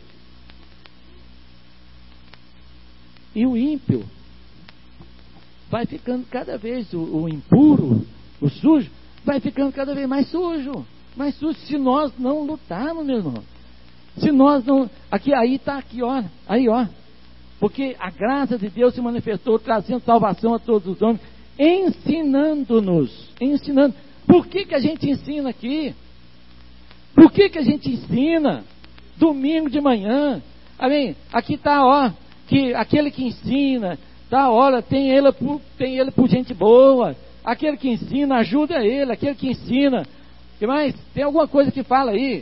e o ímpio vai ficando cada vez, o impuro, o sujo, vai ficando cada vez mais sujo, se nós não lutarmos, meu irmão. Se nós não, aí está aqui, ó, aí ó, porque a graça de Deus se manifestou trazendo salvação a todos os homens, ensinando. Por que a gente ensina aqui? Por que a gente ensina domingo de manhã? Amém? Aqui está, ó, que aquele que ensina, tá, olha, tem ele por gente boa, aquele que ensina, ajuda ele, aquele que ensina, que mais? Tem alguma coisa que fala aí,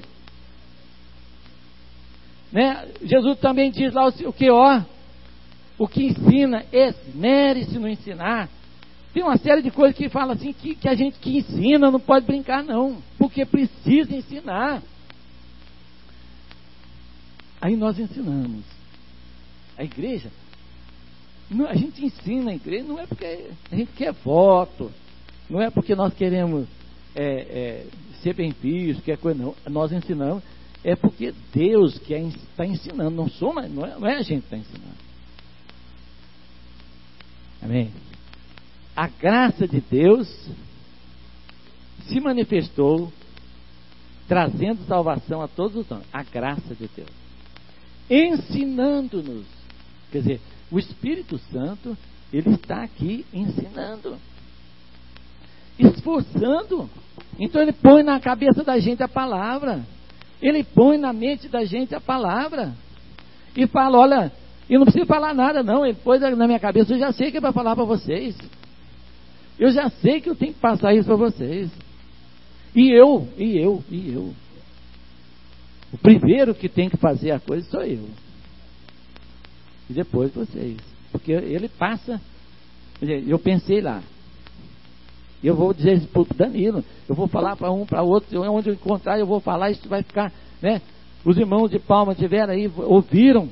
né? Jesus também diz lá o que, ó, o que ensina, esmere-se no ensinar. Tem uma série de coisas que fala assim, que a gente que ensina não pode brincar não, porque precisa ensinar. Aí nós ensinamos. A igreja, a gente ensina a igreja, não é porque a gente quer voto, não é porque nós queremos ser bem vistos, quer coisa, não. Nós ensinamos, é porque Deus que está ensinando, não é a gente que está ensinando. Amém? A graça de Deus se manifestou, trazendo salvação a todos os homens. A graça de Deus. Ensinando-nos. Quer dizer, o Espírito Santo, ele está aqui ensinando, esforçando. Então ele põe na cabeça da gente a palavra, ele põe na mente da gente a palavra, e fala, olha, e não precisa falar nada não, ele pôs na minha cabeça, eu já sei que é para falar para vocês, eu já sei que eu tenho que passar isso para vocês, e eu, o primeiro que tem que fazer a coisa sou eu. E depois vocês. Porque ele passa. Eu pensei lá. Eu vou dizer isso para o Danilo. Eu vou falar para um, para outro. Onde eu encontrar, eu vou falar. Isso vai ficar. Né? Os irmãos de Palma tiveram aí, ouviram.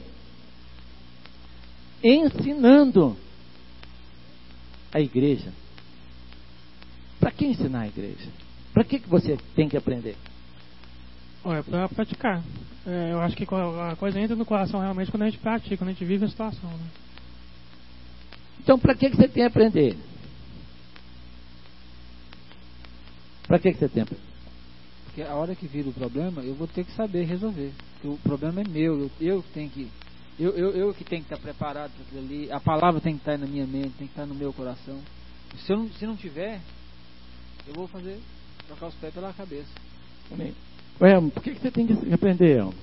Ensinando a igreja. Para que ensinar a igreja? Para que você tem que aprender? É para praticar. Eu acho que a coisa entra no coração realmente quando a gente pratica, quando a gente vive a situação. Né? Então, para que você tem que aprender? Para que você tem que aprender? Porque a hora que vira o problema, eu vou ter que saber resolver. Porque o problema é meu, eu que tenho que estar preparado para aquilo ali. A palavra tem que estar na minha mente, tem que estar no meu coração. Se não tiver, eu vou trocar os pés pela cabeça. Amém. Elmo, por que você tem que aprender, Elmo?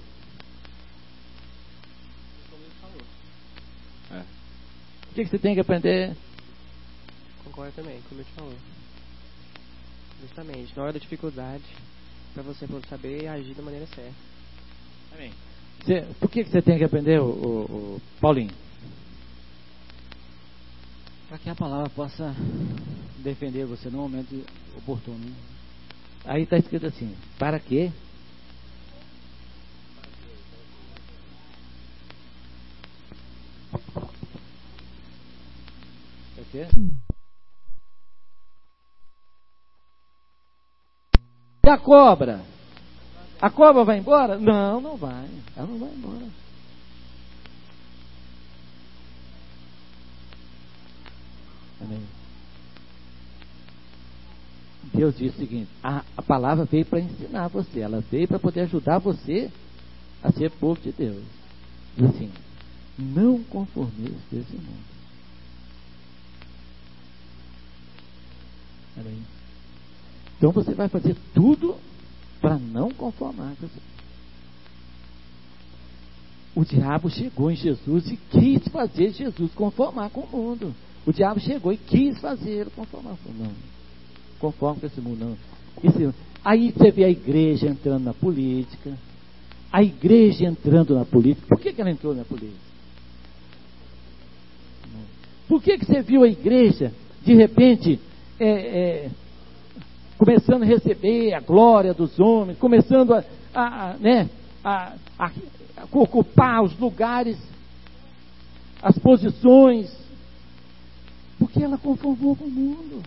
Por que você tem que aprender? Concordo também, como eu te falou. Justamente, na hora da dificuldade, para você poder saber agir da maneira certa. Amém. Por que você tem que aprender, o Paulinho? Para que a palavra possa defender você no momento oportuno. Aí está escrito assim, para quê? Para quê? E a cobra? A cobra vai embora? Não, não vai. Ela não vai embora. Amém. Deus diz o seguinte, a palavra veio para ensinar você, ela veio para poder ajudar você a ser povo de Deus. Diz assim, não conformeis desse mundo. Amém. Então você vai fazer tudo para não conformar com isso. O diabo chegou em Jesus e quis fazer Jesus conformar com o mundo. O diabo chegou e quis fazer ele conformar com o mundo. Conforme com esse mundo, não. Aí você vê a igreja entrando na política. A igreja entrando na política. Por que ela entrou na política? Por que você viu a igreja, de repente, começando a receber a glória dos homens, começando a ocupar os lugares, as posições? Porque ela conformou com o mundo.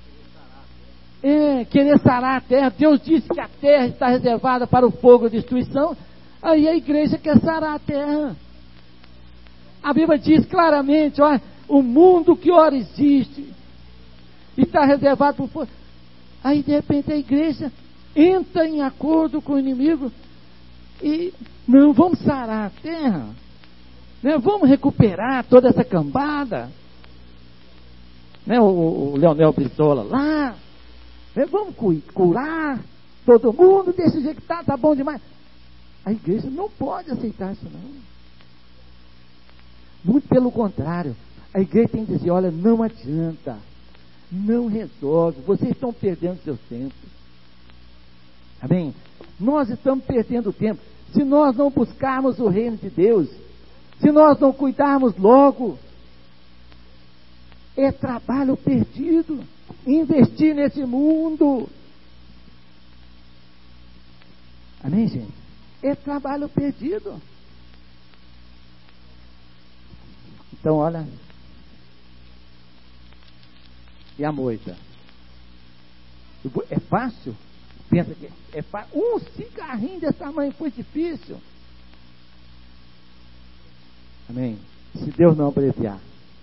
Querer sarar a terra. Deus disse que a terra está reservada para o fogo de destruição. Aí a igreja quer sarar a terra. A Bíblia diz claramente, ó, o mundo que ora existe está reservado para o fogo. Aí de repente a igreja entra em acordo com o inimigo e não, vamos sarar a terra, né? Vamos recuperar toda essa cambada, né? O Leonel Brizola lá, né? Vamos curar todo mundo desse jeito que tá bom demais. A igreja não pode aceitar isso, não. Muito pelo contrário, a igreja tem que dizer, olha, não adianta, não resolve, vocês estão perdendo seu tempo. Amém? Nós estamos perdendo tempo. Se nós não buscarmos o reino de Deus, se nós não cuidarmos logo, é trabalho perdido. Investir nesse mundo. Amém, gente? É trabalho perdido. Então, olha. E a moita? É fácil? Pensa que é fácil. Um cigarrinho desse tamanho foi difícil. Amém? Se Deus não abreviar.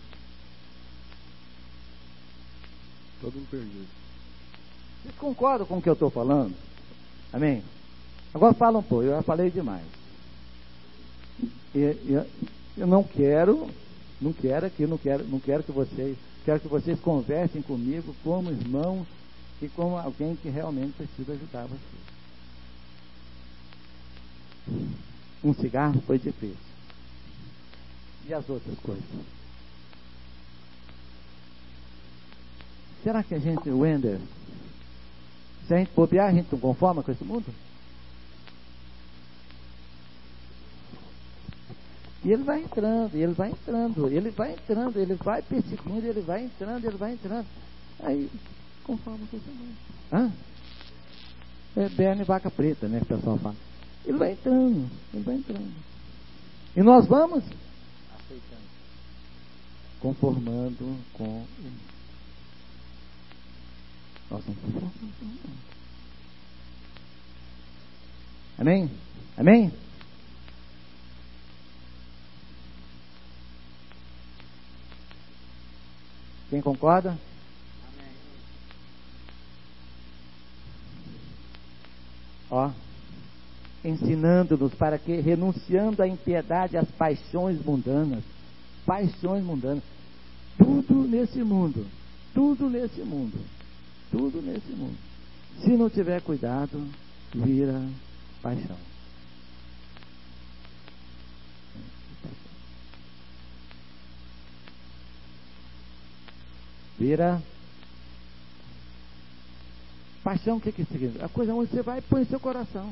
Todo mundo perdido. Vocês concordam com o que eu estou falando? Amém? Agora fala um pouco, eu já falei demais. Eu não quero que vocês, quero que vocês conversem comigo como irmão e como alguém que realmente precisa ajudar vocês. Um cigarro foi difícil. E as outras coisas? Será que a gente, Wender, se a gente bobear, a gente não conforma com esse mundo? E ele vai entrando, ele vai perseguindo, ele vai entrando. Aí, conforma com esse mundo. É Berne e vaca preta, né, que o pessoal fala. Ele vai entrando. E nós vamos aceitando, conformando com o mundo. Nós vamos conformando com o mundo. Amém? Amém? Quem concorda? Amém. Ó, ensinando-nos para que, renunciando à impiedade, às paixões mundanas, tudo nesse mundo, se não tiver cuidado, vira paixão. Vira paixão. O que significa? A coisa onde você vai, põe o seu coração.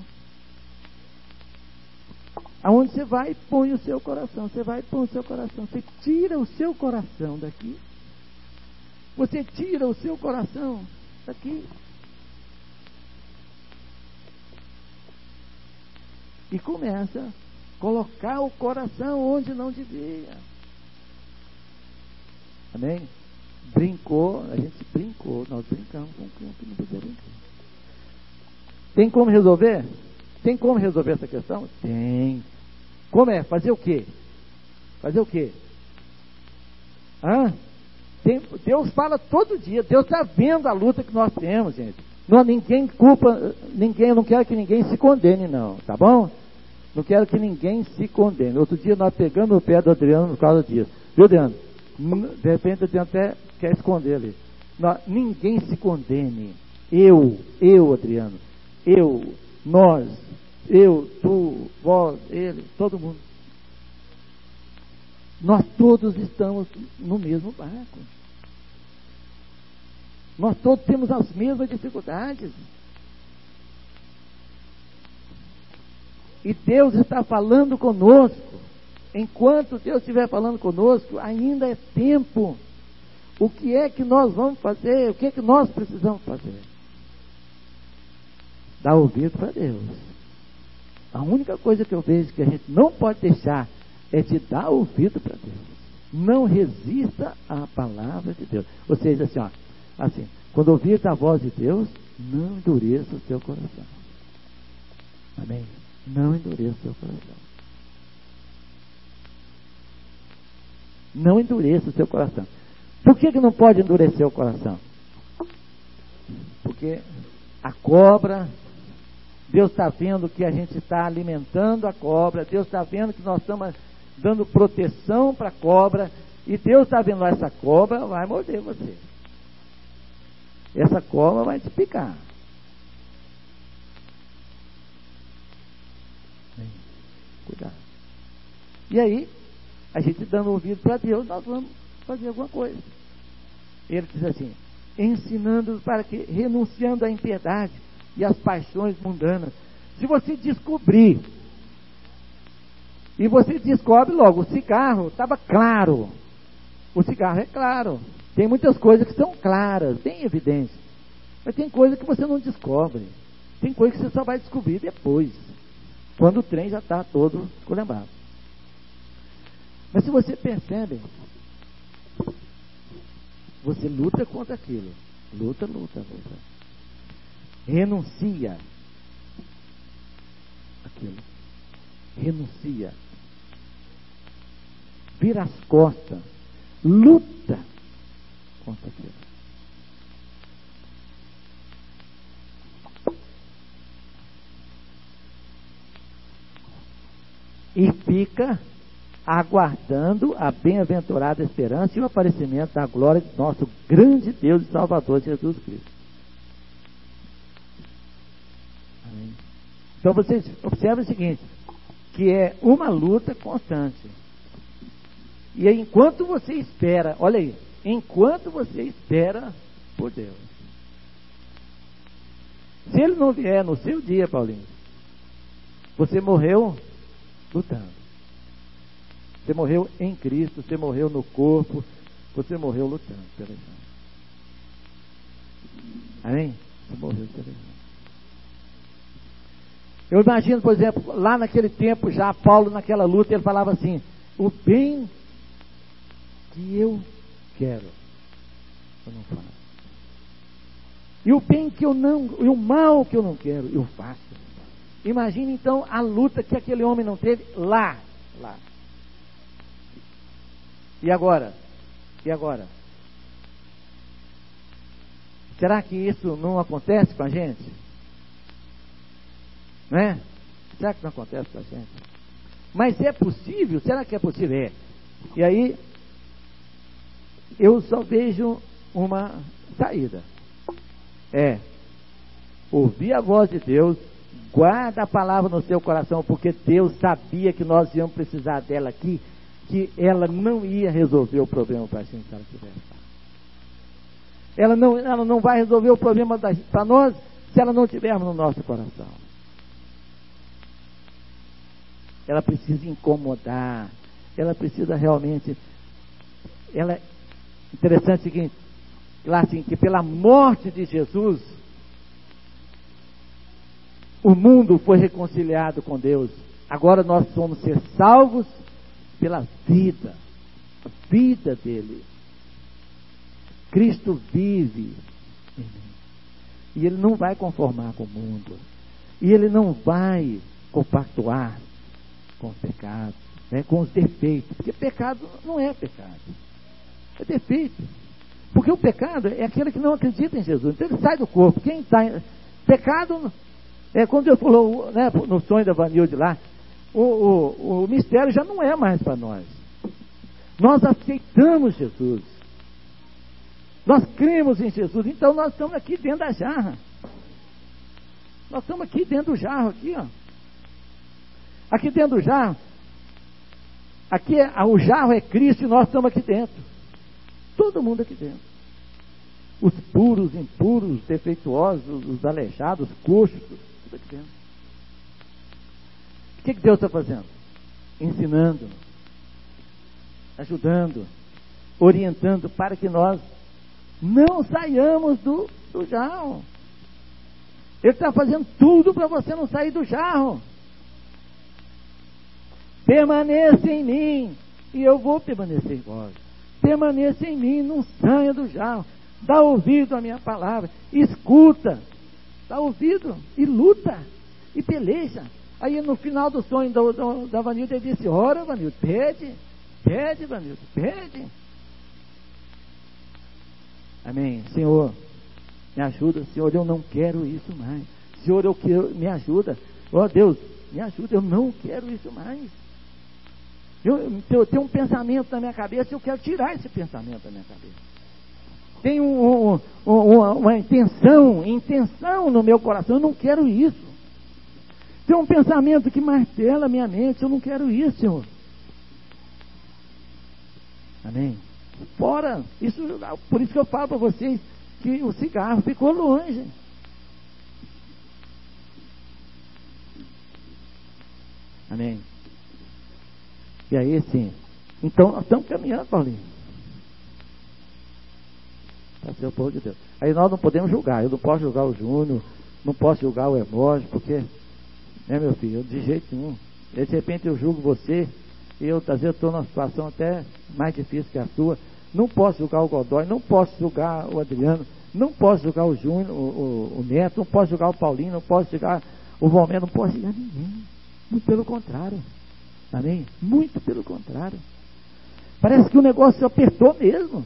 Aonde você vai, põe o seu coração. Você vai, põe o seu coração. Você tira o seu coração daqui. Você tira o seu coração daqui. E começa a colocar o coração onde não devia. Amém? A gente brincou, nós brincamos com o que não podia brincar. Tem como resolver? Tem como resolver essa questão? Tem. Como é? Fazer o quê? Deus fala todo dia, Deus está vendo a luta que nós temos, gente. Ninguém culpa, eu não quero que ninguém se condene, não, tá bom? Não quero que ninguém se condene. Outro dia nós pegamos o pé do Adriano por causa disso. Viu, Adriano? De repente o Adriano até quer esconder ali. Ninguém se condene. Eu, Adriano. Nós, tu, vós, ele, todo mundo. Nós todos estamos no mesmo barco. Nós todos temos as mesmas dificuldades. E Deus está falando conosco. Enquanto Deus estiver falando conosco, ainda é tempo. O que é que nós vamos fazer? O que é que nós precisamos fazer? Dar ouvido para Deus. A única coisa que eu vejo que a gente não pode deixar é de dar ouvido para Deus. Não resista à palavra de Deus. Ou seja, assim, ó, assim, quando ouvir a voz de Deus, não endureça o seu coração. Amém? Não endureça o seu coração. Não endureça o seu coração. Por que não pode endurecer o coração? Porque a cobra, Deus está vendo que a gente está alimentando a cobra, Deus está vendo que nós estamos dando proteção para a cobra, e Deus está vendo essa cobra vai morder você. Essa cobra vai te picar. Cuidado. E aí, a gente dando ouvido para Deus, nós vamos fazer alguma coisa. Ele diz assim, ensinando para que, renunciando à impiedade e às paixões mundanas. Se você descobrir, e você descobre logo, o cigarro estava claro. O cigarro é claro. Tem muitas coisas que são claras, bem evidentes. Mas tem coisas que você não descobre. Tem coisas que você só vai descobrir depois, quando o trem já está todo esculhambado. Mas se você percebe, você luta contra aquilo. Luta. Renuncia aquilo. Renuncia. Vira as costas. Luta contra aquilo. E fica aguardando a bem-aventurada esperança e o aparecimento da glória de nosso grande Deus e Salvador Jesus Cristo. Amém. Então vocês observam o seguinte, que é uma luta constante. E enquanto você espera, olha aí, enquanto você espera por Deus. Se Ele não vier no seu dia, Paulinho, você morreu lutando. Você morreu em Cristo, você morreu no corpo, você morreu lutando pela igreja. Amém? Você morreu pela igreja. Eu imagino, por exemplo, lá naquele tempo, já Paulo naquela luta, ele falava assim, o bem que eu quero, eu não faço. E o bem que eu não, e o mal que eu não quero, eu faço. Imagine então a luta que aquele homem não teve lá. E agora? Será que isso não acontece com a gente? Não é? Será que não acontece com a gente? Mas é possível? Será que é possível? É. E aí, eu só vejo uma saída. É ouvir a voz de Deus, guarda a palavra no seu coração, porque Deus sabia que nós íamos precisar dela aqui, que ela não ia resolver o problema para a gente se ela tivesse. Ela não vai resolver o problema para nós se ela não tivermos no nosso coração. Ela precisa incomodar, ela precisa realmente, interessante o seguinte, lá assim, que pela morte de Jesus, o mundo foi reconciliado com Deus. Agora nós vamos ser salvos pela vida, a vida dele. Cristo vive em mim. E ele não vai conformar com o mundo. E ele não vai compactuar com os pecados, né, com os defeitos. Porque pecado não é pecado. É defeito. Porque o pecado é aquele que não acredita em Jesus. Então ele sai do corpo. Quem está em pecado, quando Deus falou, né, no sonho da Vanilde lá, o mistério já não é mais para nós. Nós aceitamos Jesus. Nós cremos em Jesus. Então nós estamos aqui dentro da jarra. Nós estamos aqui dentro do jarro, aqui, ó. Aqui dentro do jarro. Aqui o jarro é Cristo e nós estamos aqui dentro. Todo mundo aqui dentro. Os puros, impuros, defeituosos, os aleijados, os coxos, tudo aqui dentro. O que Deus está fazendo? Ensinando, ajudando, orientando para que nós não saiamos do jarro. Ele está fazendo tudo para você não sair do jarro. Permaneça em mim e eu vou permanecer em vós. Permaneça em mim, não saia do jarro. Dá ouvido à minha palavra, escuta, dá ouvido e luta e peleja. Aí no final do sonho da Vanilda, ele disse: ora, Vanilda, pede, Vanilda, pede. Amém. Senhor, me ajuda. Senhor, eu não quero isso mais. Senhor, me ajuda. Ó Deus, me ajuda, eu não quero isso mais. Eu tenho um pensamento na minha cabeça, eu quero tirar esse pensamento da minha cabeça. Tem uma intenção no meu coração, eu não quero isso. Tem um pensamento que martela a minha mente, eu não quero isso, Senhor. Amém. Fora, por isso que eu falo para vocês que o cigarro ficou longe. Amém. E aí, sim. Então, nós estamos caminhando, Paulinho. Para ser o povo de Deus. Aí nós não podemos julgar. Eu não posso julgar o Júnior, não posso julgar o Hermógenes, porque, né, meu filho, de jeito nenhum. De repente eu julgo você, e eu, às vezes, estou numa situação até mais difícil que a sua. Não posso julgar o Godoy, não posso julgar o Adriano, não posso julgar o Júnior, o Neto, não posso julgar o Paulinho, não posso julgar o Valmir, não posso julgar ninguém. Muito pelo contrário. Amém? Muito pelo contrário. Parece que o negócio apertou mesmo.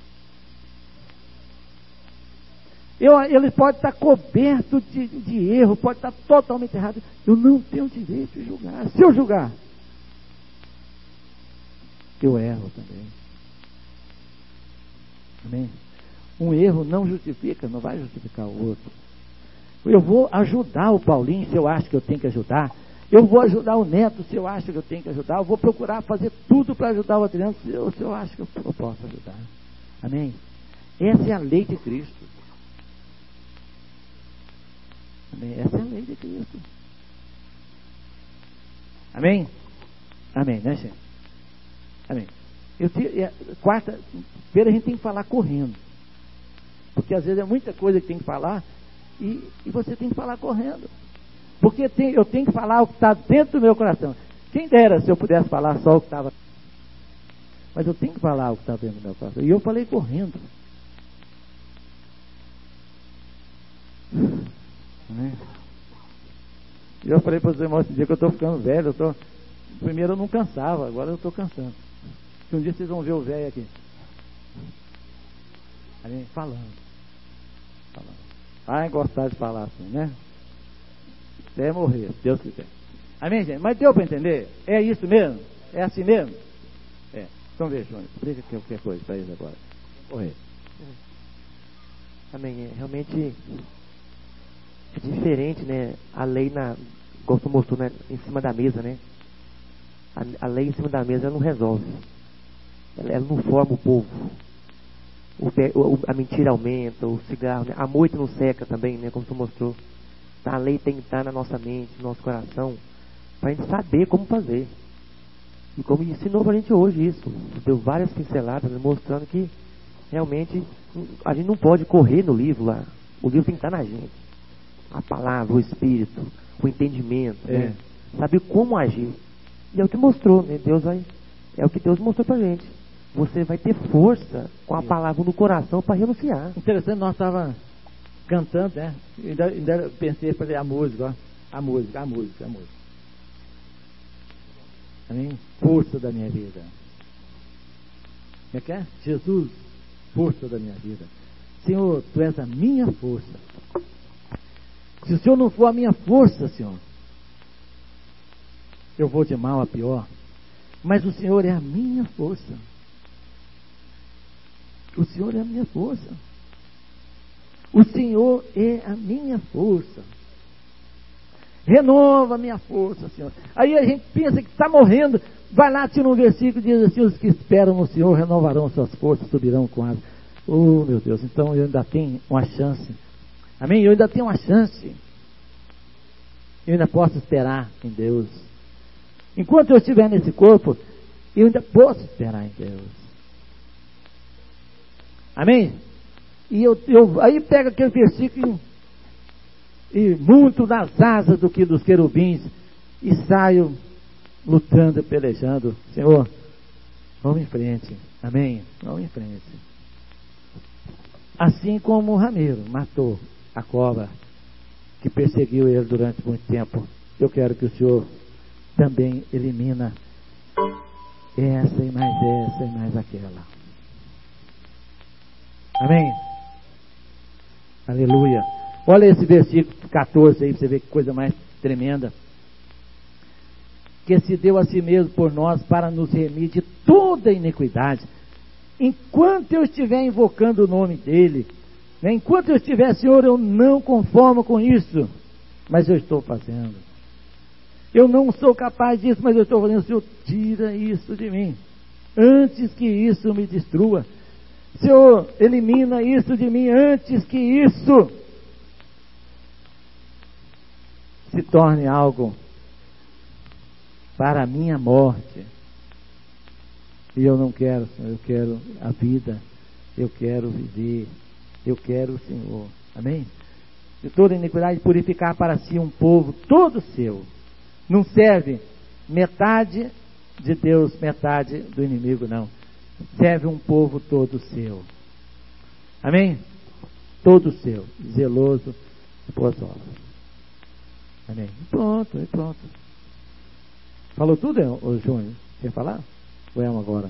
Ele pode estar coberto de erro, pode estar totalmente errado. Eu não tenho direito de julgar. Se eu julgar, eu erro também. Amém? Um erro não justifica, não vai justificar o outro. Eu vou ajudar o Paulinho se eu acho que eu tenho que ajudar. Eu vou ajudar o Neto se eu acho que eu tenho que ajudar. Eu vou procurar fazer tudo para ajudar o Adriano se eu acho que eu posso ajudar. Amém? Essa é a lei de Cristo. Amém? Essa é a lei de Cristo. Amém? Amém, né, gente? Amém. Quarta-feira a gente tem que falar correndo. Porque às vezes é muita coisa que tem que falar e você tem que falar correndo. Porque eu tenho que falar o que está dentro do meu coração. Quem dera se eu pudesse falar só o que estava. Mas eu tenho que falar o que está dentro do meu coração. E eu falei correndo. Né? E eu falei para os irmãos esse dia que eu estou ficando velho. Primeiro eu não cansava, agora eu estou cansando. Um dia vocês vão ver o velho aqui. Aí, falando. Ai, gostar de falar assim, né? Até morrer, se Deus quiser. Amém, gente? Mas deu para entender? É isso mesmo? É assim mesmo? É. Então veja, João, explica qualquer coisa para eles agora. Correr. Amém. Realmente é diferente, né? A lei, como você mostrou, né? Em cima da mesa, né? A lei em cima da mesa ela não resolve. Ela não forma o povo. A mentira aumenta, o cigarro, né? A moita não seca também, né? Como você mostrou. A lei tem que estar na nossa mente, no nosso coração, para a gente saber como fazer. E como ensinou para a gente hoje isso. Deu várias pinceladas mostrando que realmente a gente não pode correr no livro lá. O livro tem que estar na gente. A palavra, o espírito, o entendimento, né? Saber como agir. E é o que mostrou, né? É o que Deus mostrou para a gente. Você vai ter força com a palavra no coração para renunciar. Interessante, nós estávamos cantando, né? Ainda pensei, falei, a música. Amém? Força da minha vida. Como é que é? Jesus, força da minha vida. Senhor, Tu és a minha força. Se o Senhor não for a minha força, Senhor, eu vou de mal a pior. Mas o Senhor é a minha força. O Senhor é a minha força. O Senhor é a minha força. Renova a minha força, Senhor. Aí a gente pensa que está morrendo. vai lá, tira um versículo e diz assim: os que esperam no Senhor renovarão suas forças, subirão com asas. Oh, meu Deus, então eu ainda tenho uma chance. Amém? Eu ainda tenho uma chance. Eu ainda posso esperar em Deus. Enquanto eu estiver nesse corpo, eu ainda posso esperar em Deus. Amém? E eu aí pega aquele versículo e monto nas asas dos querubins e saio lutando, pelejando. Senhor, vamos em frente. Amém? Vamos em frente. Assim como o rameiro matou a cobra que perseguiu ele durante muito tempo, eu quero que o Senhor também elimina essa e mais aquela. Amém? Aleluia. Olha esse versículo 14 aí, para você ver que coisa mais tremenda. Que se deu a si mesmo por nós para nos remir de toda iniquidade. Enquanto eu estiver invocando o nome dele, né? Enquanto eu estiver, Senhor, eu não conformo com isso, mas eu estou fazendo. Eu não sou capaz disso, mas eu estou fazendo. Senhor, tira isso de mim, antes que isso me destrua. Senhor, elimina isso de mim, antes que isso se torne algo para a minha morte. E eu não quero, Senhor, eu quero a vida, eu quero viver, eu quero o Senhor. Amém? De toda iniquidade purificar para si um povo todo seu. Não serve metade de Deus, metade do inimigo, não. Serve um povo todo seu. Amém? Todo seu, zeloso por suas obras. Amém? E pronto. Falou tudo, ô Júnior? Quer falar? Ou é agora?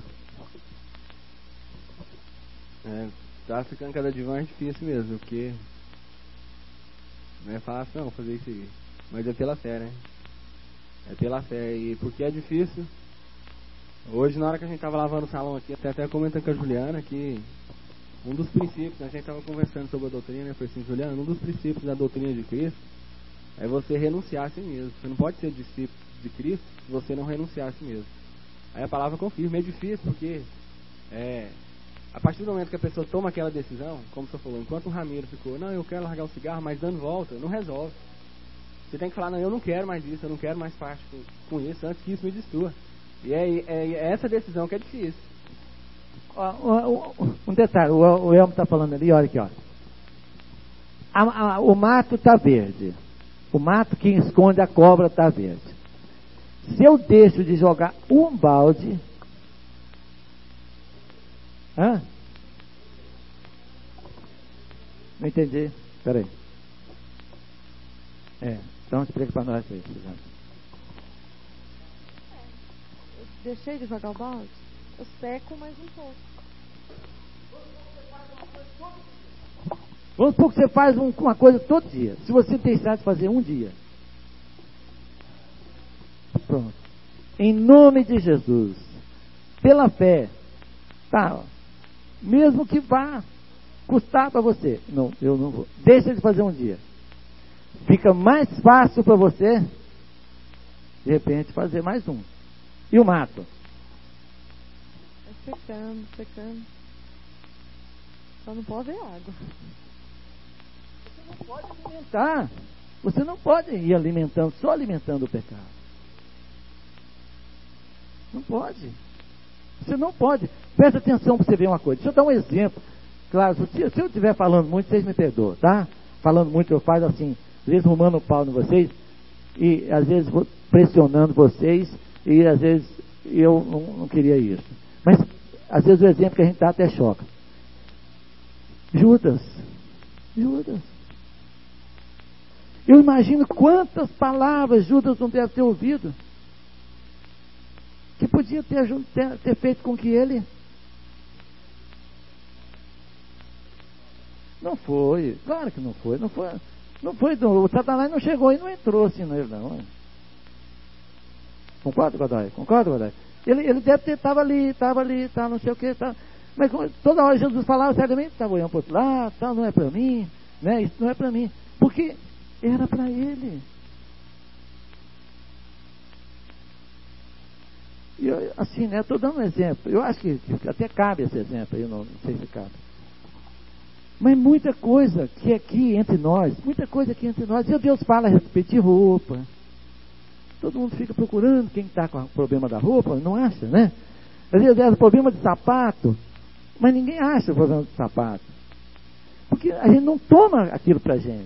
Tá ficando cada dia mais difícil mesmo, porque não é fácil não fazer isso aí. Mas é pela fé, né? É pela fé. E porque é difícil. Hoje, na hora que a gente tava lavando o salão aqui, até comentando com a Juliana que um dos princípios, a gente tava conversando sobre a doutrina, né? Foi assim, Juliana, um dos princípios da doutrina de Cristo é você renunciar a si mesmo. Você não pode ser discípulo de Cristo se você não renunciar a si mesmo. Aí a palavra confirma, é difícil porque a partir do momento que a pessoa toma aquela decisão, como você falou, enquanto o Ramiro ficou, não, eu quero largar o cigarro, mas dando volta, não resolve. Você tem que falar, não, eu não quero mais isso, eu não quero mais parte com isso, antes que isso me destrua. E é essa decisão que é difícil. Um detalhe, o Elmo está falando ali, olha aqui, ó. O mato está verde. O mato que esconde a cobra está verde. Se eu deixo de jogar um balde... Não entendi. Espera aí. Então explica para nós aí. Eu deixei de jogar o balde, eu seco mais um pouco. Vamos supor que você faz uma coisa todo dia. Se você deixar de fazer um dia, pronto. Em nome de Jesus, pela fé, tá? Mesmo que vá custar para você, não, eu não vou. Deixa de fazer um dia. Fica mais fácil para você, de repente, fazer mais um. E o mato? Secando. Só não pode ver água. Você não pode alimentar. Você não pode ir alimentando, só alimentando o pecado. Não pode. Você não pode. Presta atenção para você ver uma coisa. Deixa eu dar um exemplo. Claro, se eu estiver falando muito, vocês me perdoam, tá? Falando muito, eu faço assim, às vezes arrumando o pau em vocês, e às vezes pressionando vocês, e às vezes eu não queria isso. Mas às vezes o exemplo que a gente dá até choca. Judas. Eu imagino quantas palavras Judas não deve ter ouvido, que podia ter feito com que ele... Não foi, claro que não foi. O Satanás não chegou e não entrou assim nele, não. Concorda, Godoy? Ele deve ter, estava ali, não sei o que, mas toda hora Jesus falava certamente, estava olhando para o outro lado, não é para mim, né? Isso não é para mim, porque era para ele. E eu, assim, né, estou dando um exemplo. Eu acho que até cabe esse exemplo, eu não sei se cabe. Mas muita coisa que aqui entre nós, e Deus fala a respeito de roupa. Todo mundo fica procurando quem está com o problema da roupa, não acha, né? Às vezes é o problema de sapato, mas ninguém acha o problema de sapato. Porque a gente não toma aquilo pra gente.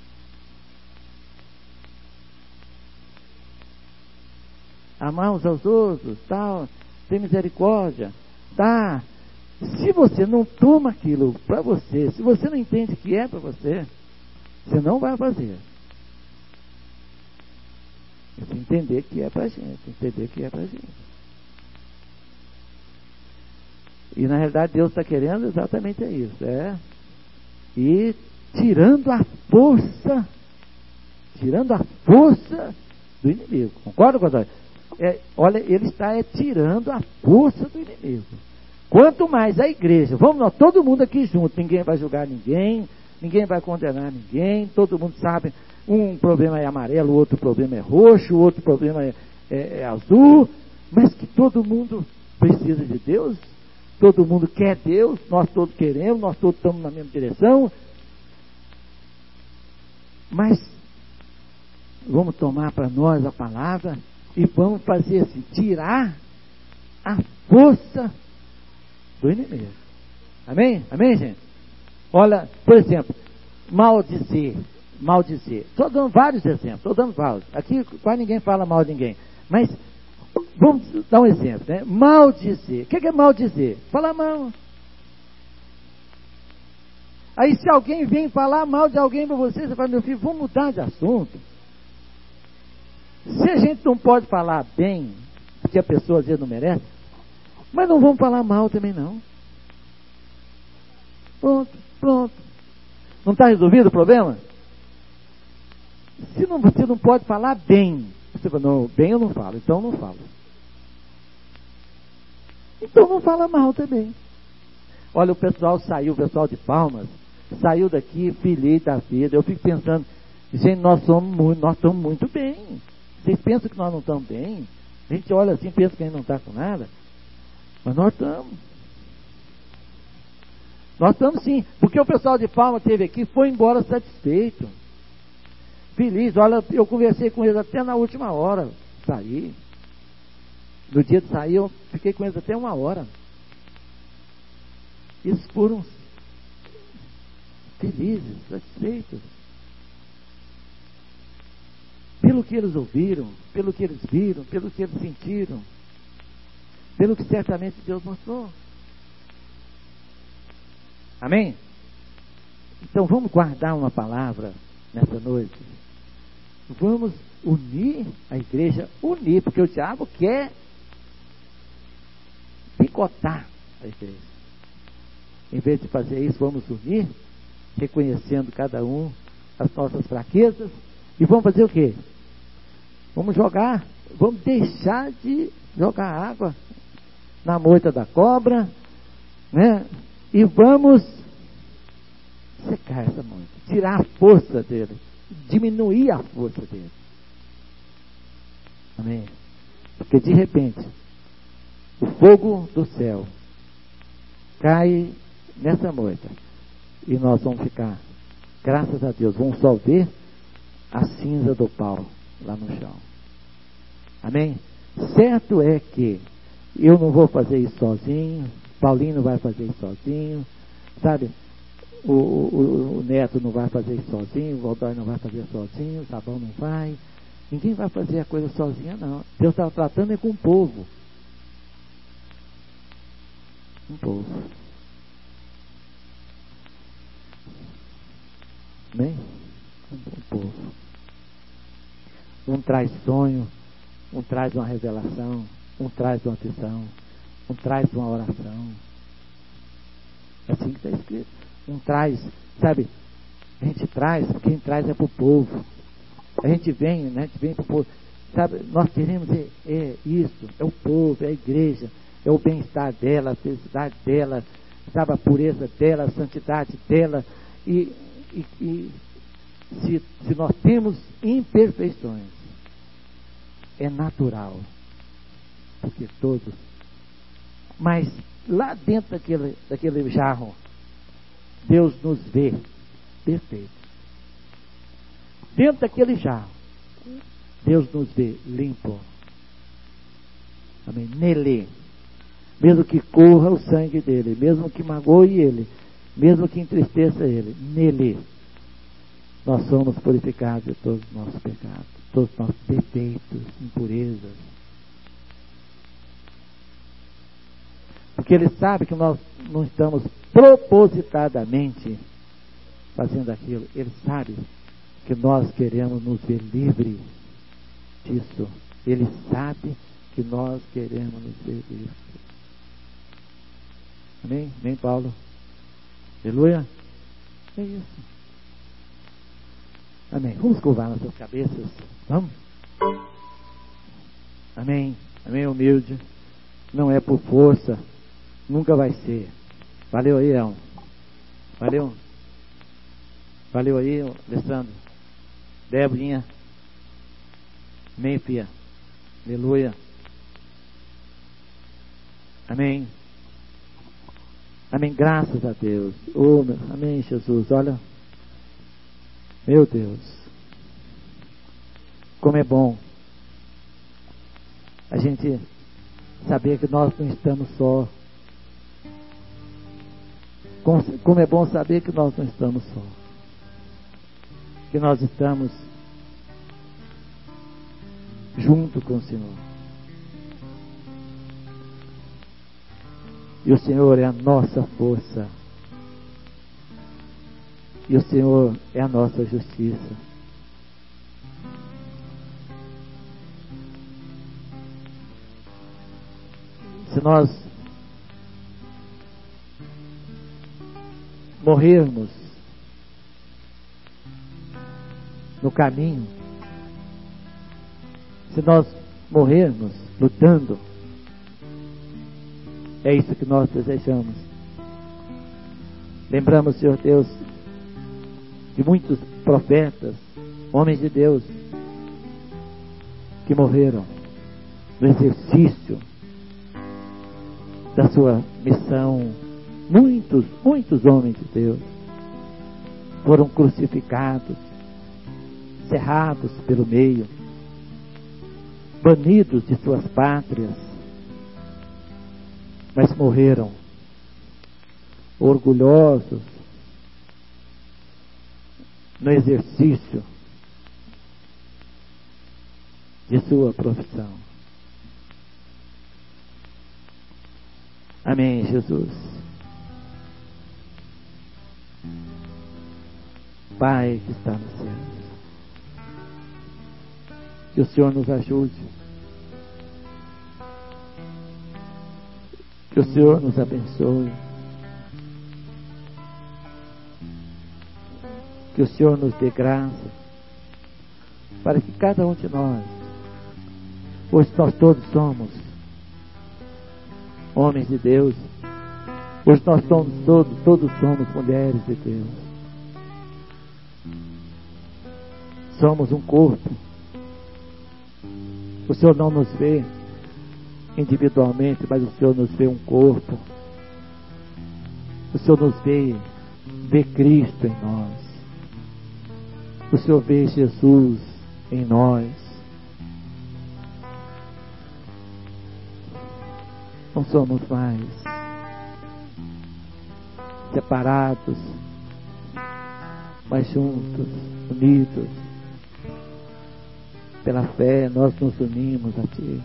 Amar uns aos outros, tal, ter misericórdia, tá? Se você não toma aquilo para você, se você não entende que é para você, você não vai fazer. Tem que entender que é para gente, E na realidade Deus está querendo exatamente isso, e tirando a força do inimigo. Concorda com a olha, ele está tirando a força do inimigo. Quanto mais a igreja, vamos nós, todo mundo aqui junto, ninguém vai julgar ninguém vai condenar ninguém, todo mundo sabe, um problema é amarelo, o outro problema é roxo, o outro problema é azul, mas que todo mundo precisa de Deus, todo mundo quer Deus, nós todos queremos, nós todos estamos na mesma direção, mas vamos tomar para nós a palavra e vamos fazer assim, tirar a força do inimigo. Amém? Amém, gente? Olha, por exemplo, maldizer. Estou dando vários exemplos, Aqui quase ninguém fala mal de ninguém. Mas vamos dar um exemplo, né? Maldizer. O que é maldizer? Falar mal. Aí se alguém vem falar mal de alguém para você, você fala, meu filho, vamos mudar de assunto. Se a gente não pode falar bem, porque a pessoa às vezes não merece, mas não vamos falar mal também não. Pronto. Não está resolvido o problema? Se você não pode falar bem, você fala, não, bem eu não falo, então não falo. Então não fala mal também. Olha, o pessoal de Palmas, saiu daqui feliz da vida. Eu fico pensando, gente, nós estamos muito bem. Vocês pensam que nós não estamos bem? A gente olha assim, pensa que a gente não está com nada. Mas nós estamos. Nós estamos sim. Porque o pessoal de Palma esteve aqui e foi embora satisfeito. Feliz. Olha, eu conversei com eles até na última hora. Saí. No dia de sair, eu fiquei com eles até 1 hora. Eles foram felizes, satisfeitos. Pelo que eles ouviram, pelo que eles viram, pelo que eles sentiram, pelo que certamente Deus mostrou. Amém? Então vamos guardar uma palavra nessa noite. Vamos unir a igreja, porque o diabo quer picotar a igreja. Em vez de fazer isso, vamos unir, reconhecendo cada um as nossas fraquezas, e vamos fazer o quê? Vamos deixar de jogar água na moita da cobra, né? E vamos secar essa moita, tirar a força dele, diminuir a força dele. Amém? Porque de repente, o fogo do céu cai nessa moita e nós vamos ficar, graças a Deus, vamos só ver a cinza do pau lá no chão. Amém? Certo é que eu não vou fazer isso sozinho, Paulinho não vai fazer isso sozinho, sabe? O Neto não vai fazer isso sozinho, o Godoy não vai fazer sozinho, o Sabão não vai, ninguém vai fazer a coisa sozinha não. Deus está tratando com o povo. Um povo. Amém? Um povo. Um traz sonho, um traz uma revelação, um traz uma visão, um traz uma oração. É assim que está escrito. Um traz, sabe? A gente traz, quem traz é para o povo. A gente vem, né? A gente vem para o povo. Sabe, nós queremos isso, é o povo, é a igreja, é o bem-estar dela, a felicidade dela, sabe, a pureza dela, a santidade dela. E se nós temos imperfeições, é natural porque todos. Mas lá dentro daquele jarro, Deus nos vê perfeito. Dentro daquele jarro, Deus nos vê limpo. Amém? Nele. Mesmo que corra o sangue dele, mesmo que magoe ele, mesmo que entristeça ele, nele nós somos purificados de todos os nossos pecados, todos os nossos defeitos, impurezas. Porque ele sabe que nós não estamos propositadamente fazendo aquilo. Ele sabe que nós queremos nos ver livres disso. Ele sabe que nós queremos nos ver livres. Amém? Amém, Paulo? Aleluia? É isso. Amém. Vamos curvar nossas cabeças. Vamos? Amém. Amém, humilde. Não é por força. Nunca vai ser. Valeu aí, Elon. Valeu. Valeu aí, Alessandro. Deborinha. Amém, filha. Aleluia. Amém. Amém. Graças a Deus. Oh, amém, Jesus. Olha. Meu Deus. Como é bom a gente saber que nós não estamos só. Como é bom saber que nós não estamos só. Que nós estamos junto com o Senhor. E o Senhor é a nossa força. E o Senhor é a nossa justiça. Se nós morrermos no caminho, se nós morrermos lutando, é isso que nós desejamos. Lembramos, Senhor Deus, de muitos profetas, homens de Deus, que morreram no exercício da sua missão. Muitos homens de Deus foram crucificados, cerrados pelo meio, banidos de suas pátrias, mas morreram orgulhosos no exercício de sua profissão. Amém, Jesus. Pai que está no céu, que o Senhor nos ajude, que o Senhor nos abençoe, que o Senhor nos dê graça, para que cada um de nós, hoje nós todos somos homens de Deus, hoje nós somos todos somos mulheres de Deus, somos um corpo. O Senhor não nos vê individualmente, mas o Senhor nos vê um corpo. O Senhor nos vê Cristo em nós. O Senhor vê Jesus em nós. Não somos mais separados, mas juntos, unidos. Pela fé, nós nos unimos a Ti.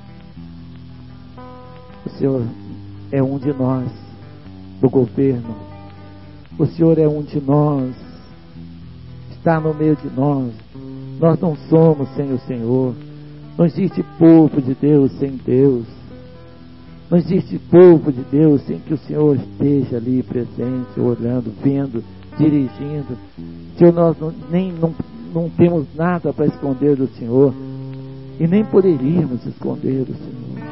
O Senhor é um de nós, do governo. O Senhor é um de nós, está no meio de nós. Nós não somos sem o Senhor. Não existe povo de Deus sem Deus. Não existe povo de Deus sem que o Senhor esteja ali presente, olhando, vendo, dirigindo. Senhor, nós não temos nada para esconder do Senhor, e nem poderíamos esconder do Senhor,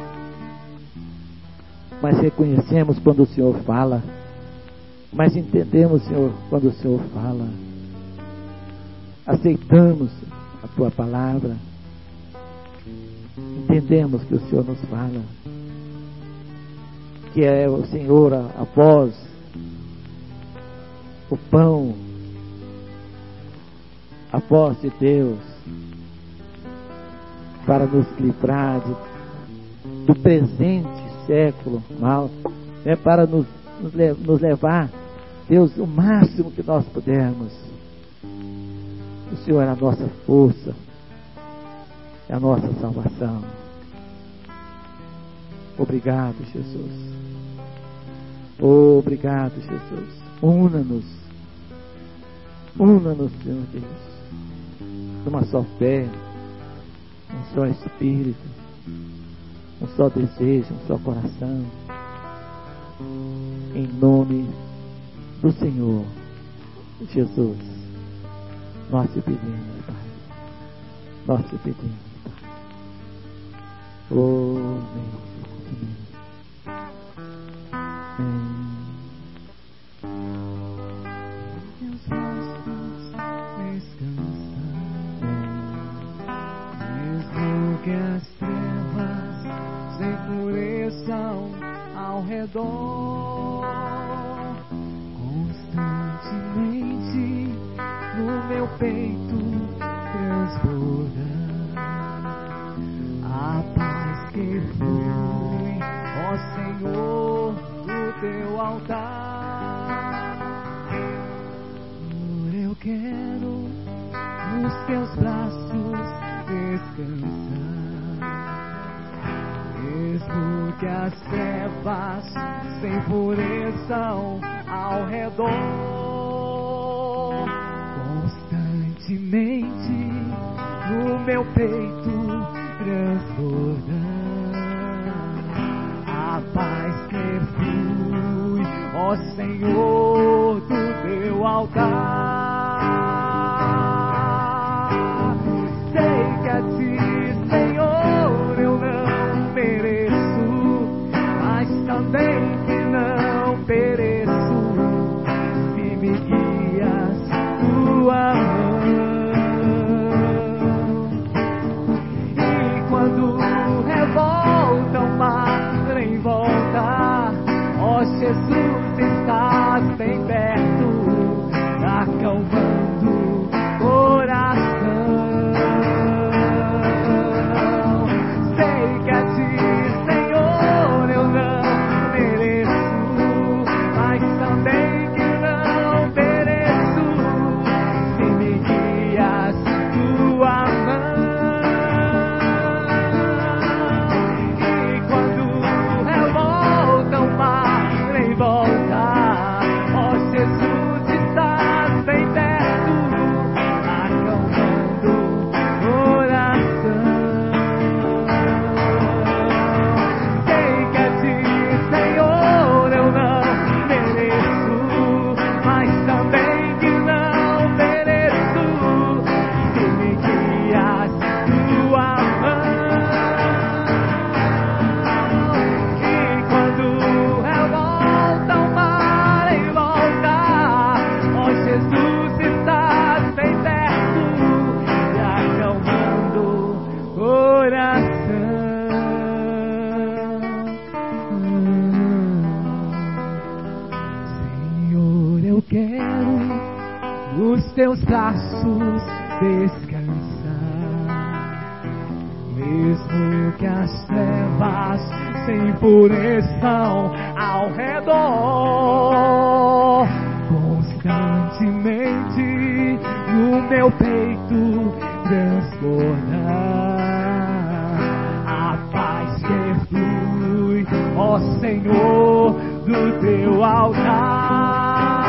mas reconhecemos quando o Senhor fala, mas entendemos, Senhor, quando o Senhor fala, aceitamos a Tua palavra, entendemos que o Senhor nos fala, que é o Senhor após o pão, a voz de Deus, para nos livrar do presente século mal, né, para nos levar, Deus, o máximo que nós pudermos. O Senhor é a nossa força, é a nossa salvação. Obrigado, Jesus. Obrigado, Jesus. Una-nos, Senhor Deus, numa só fé, um só espírito, um só desejo, um só coração, em nome do Senhor Jesus. Nós te pedimos, Pai. Nós te pedimos, Pai. Oh, amém. Teus braços descansam, mesmo que as trevas se enfureçam ao redor. Constantemente no meu peito transborda a paz que flui, ó Senhor, do teu altar. Eu quero nos teus braços descansar, mesmo que as trevas se enfureçam ao redor. Constantemente no meu peito transborda a paz que flui, ó Senhor, do teu altar. Sei que a ti, Senhor, eu não mereço, mas também que não pereço, se me guias tua mão. E quando revolta o mar em volta, ó Jesus, estás bem perto, acalmando o coração. Sei que a ti, Senhor, eu não mereço, mas também que não pereço, se me guias tua mão. E quando revolta o mar em volta, ó Jesus, estás bem perto, acalmando o coração. Sei que a ti, Senhor, eu não mereço, mas também que não mereço, se me guias tua mão. E quando revolta o mar em volta, ó Jesus, estás bem perto e acalmando o coração. Senhor, eu quero nos teus braços descansar, mesmo que as trevas se enfureçam ao redor. Constantemente no meu peito transborda a paz que flui, ó Senhor, do teu altar.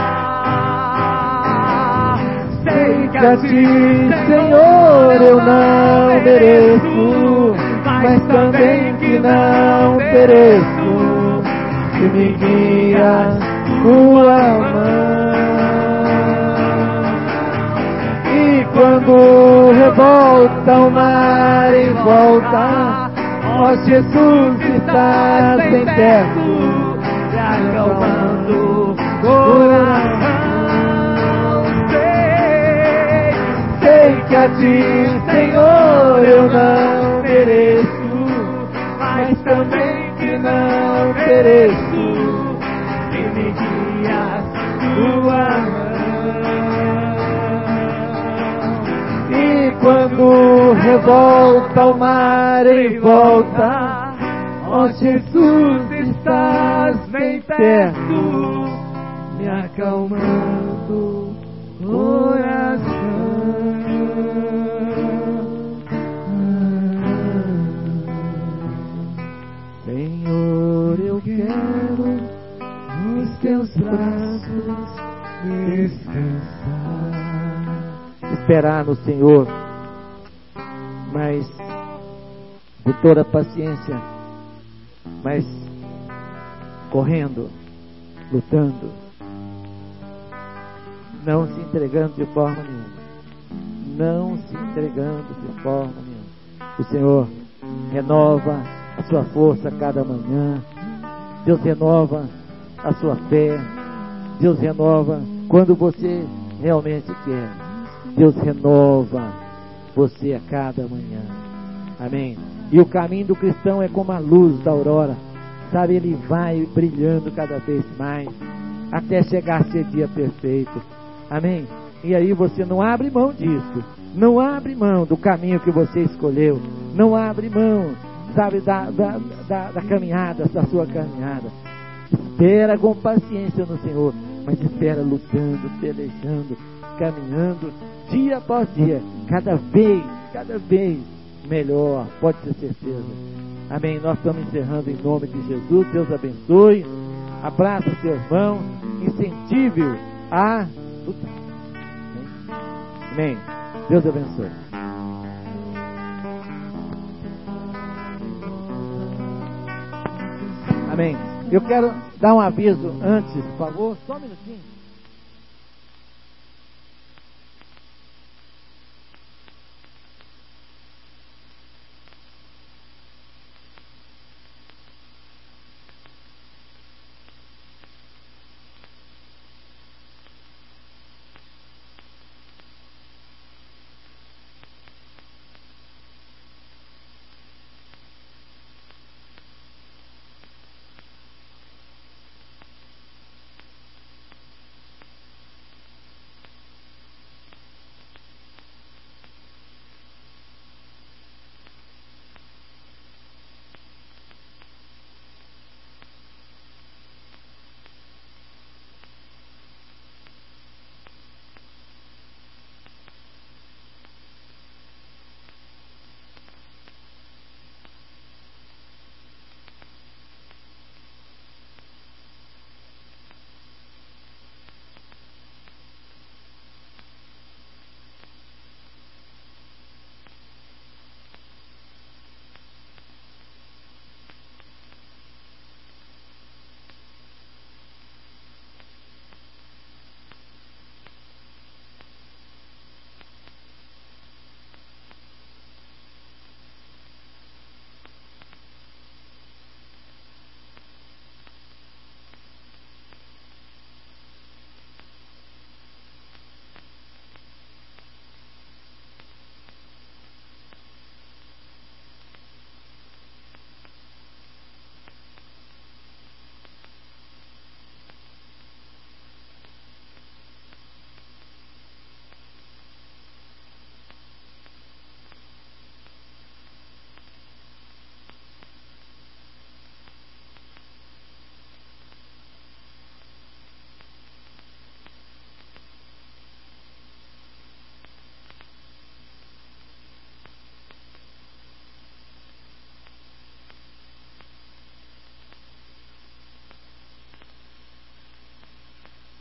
Sei que a ti, Senhor, eu não mereço, mas também que não pereço, se me guias tua mão. E quando revolta o mar em volta, ó Jesus, estás bem perto, te acalmando o coração. Sei que a ti, Senhor, eu não mereço, mereço, e me guias tua mão. E quando revolta o mar em volta, ó Jesus, estás bem perto, me acalmando o coração. Senhor, eu quero nos teus braços descansar. Esperar no Senhor, mas com toda paciência, mas correndo, lutando, não se entregando de forma nenhuma. Não se entregando de forma nenhuma. O Senhor renova a sua força a cada manhã. Deus renova a sua fé. Deus renova quando você realmente quer. Deus renova você a cada manhã. Amém. E o caminho do cristão é como a luz da aurora. Sabe, ele vai brilhando cada vez mais até chegar a ser dia perfeito. Amém. E aí você não abre mão disso. Não abre mão do caminho que você escolheu. Não abre mão, sabe, da caminhada, da sua caminhada. Espera com paciência no Senhor, mas espera lutando, pelejando, caminhando, dia após dia, cada vez melhor, pode ter certeza. Amém. Nós estamos encerrando em nome de Jesus. Deus abençoe. Abraça seu irmão, incentive-o a lutar. Amém. Deus abençoe. Amém. Eu quero dar um aviso antes, por favor, só um minutinho.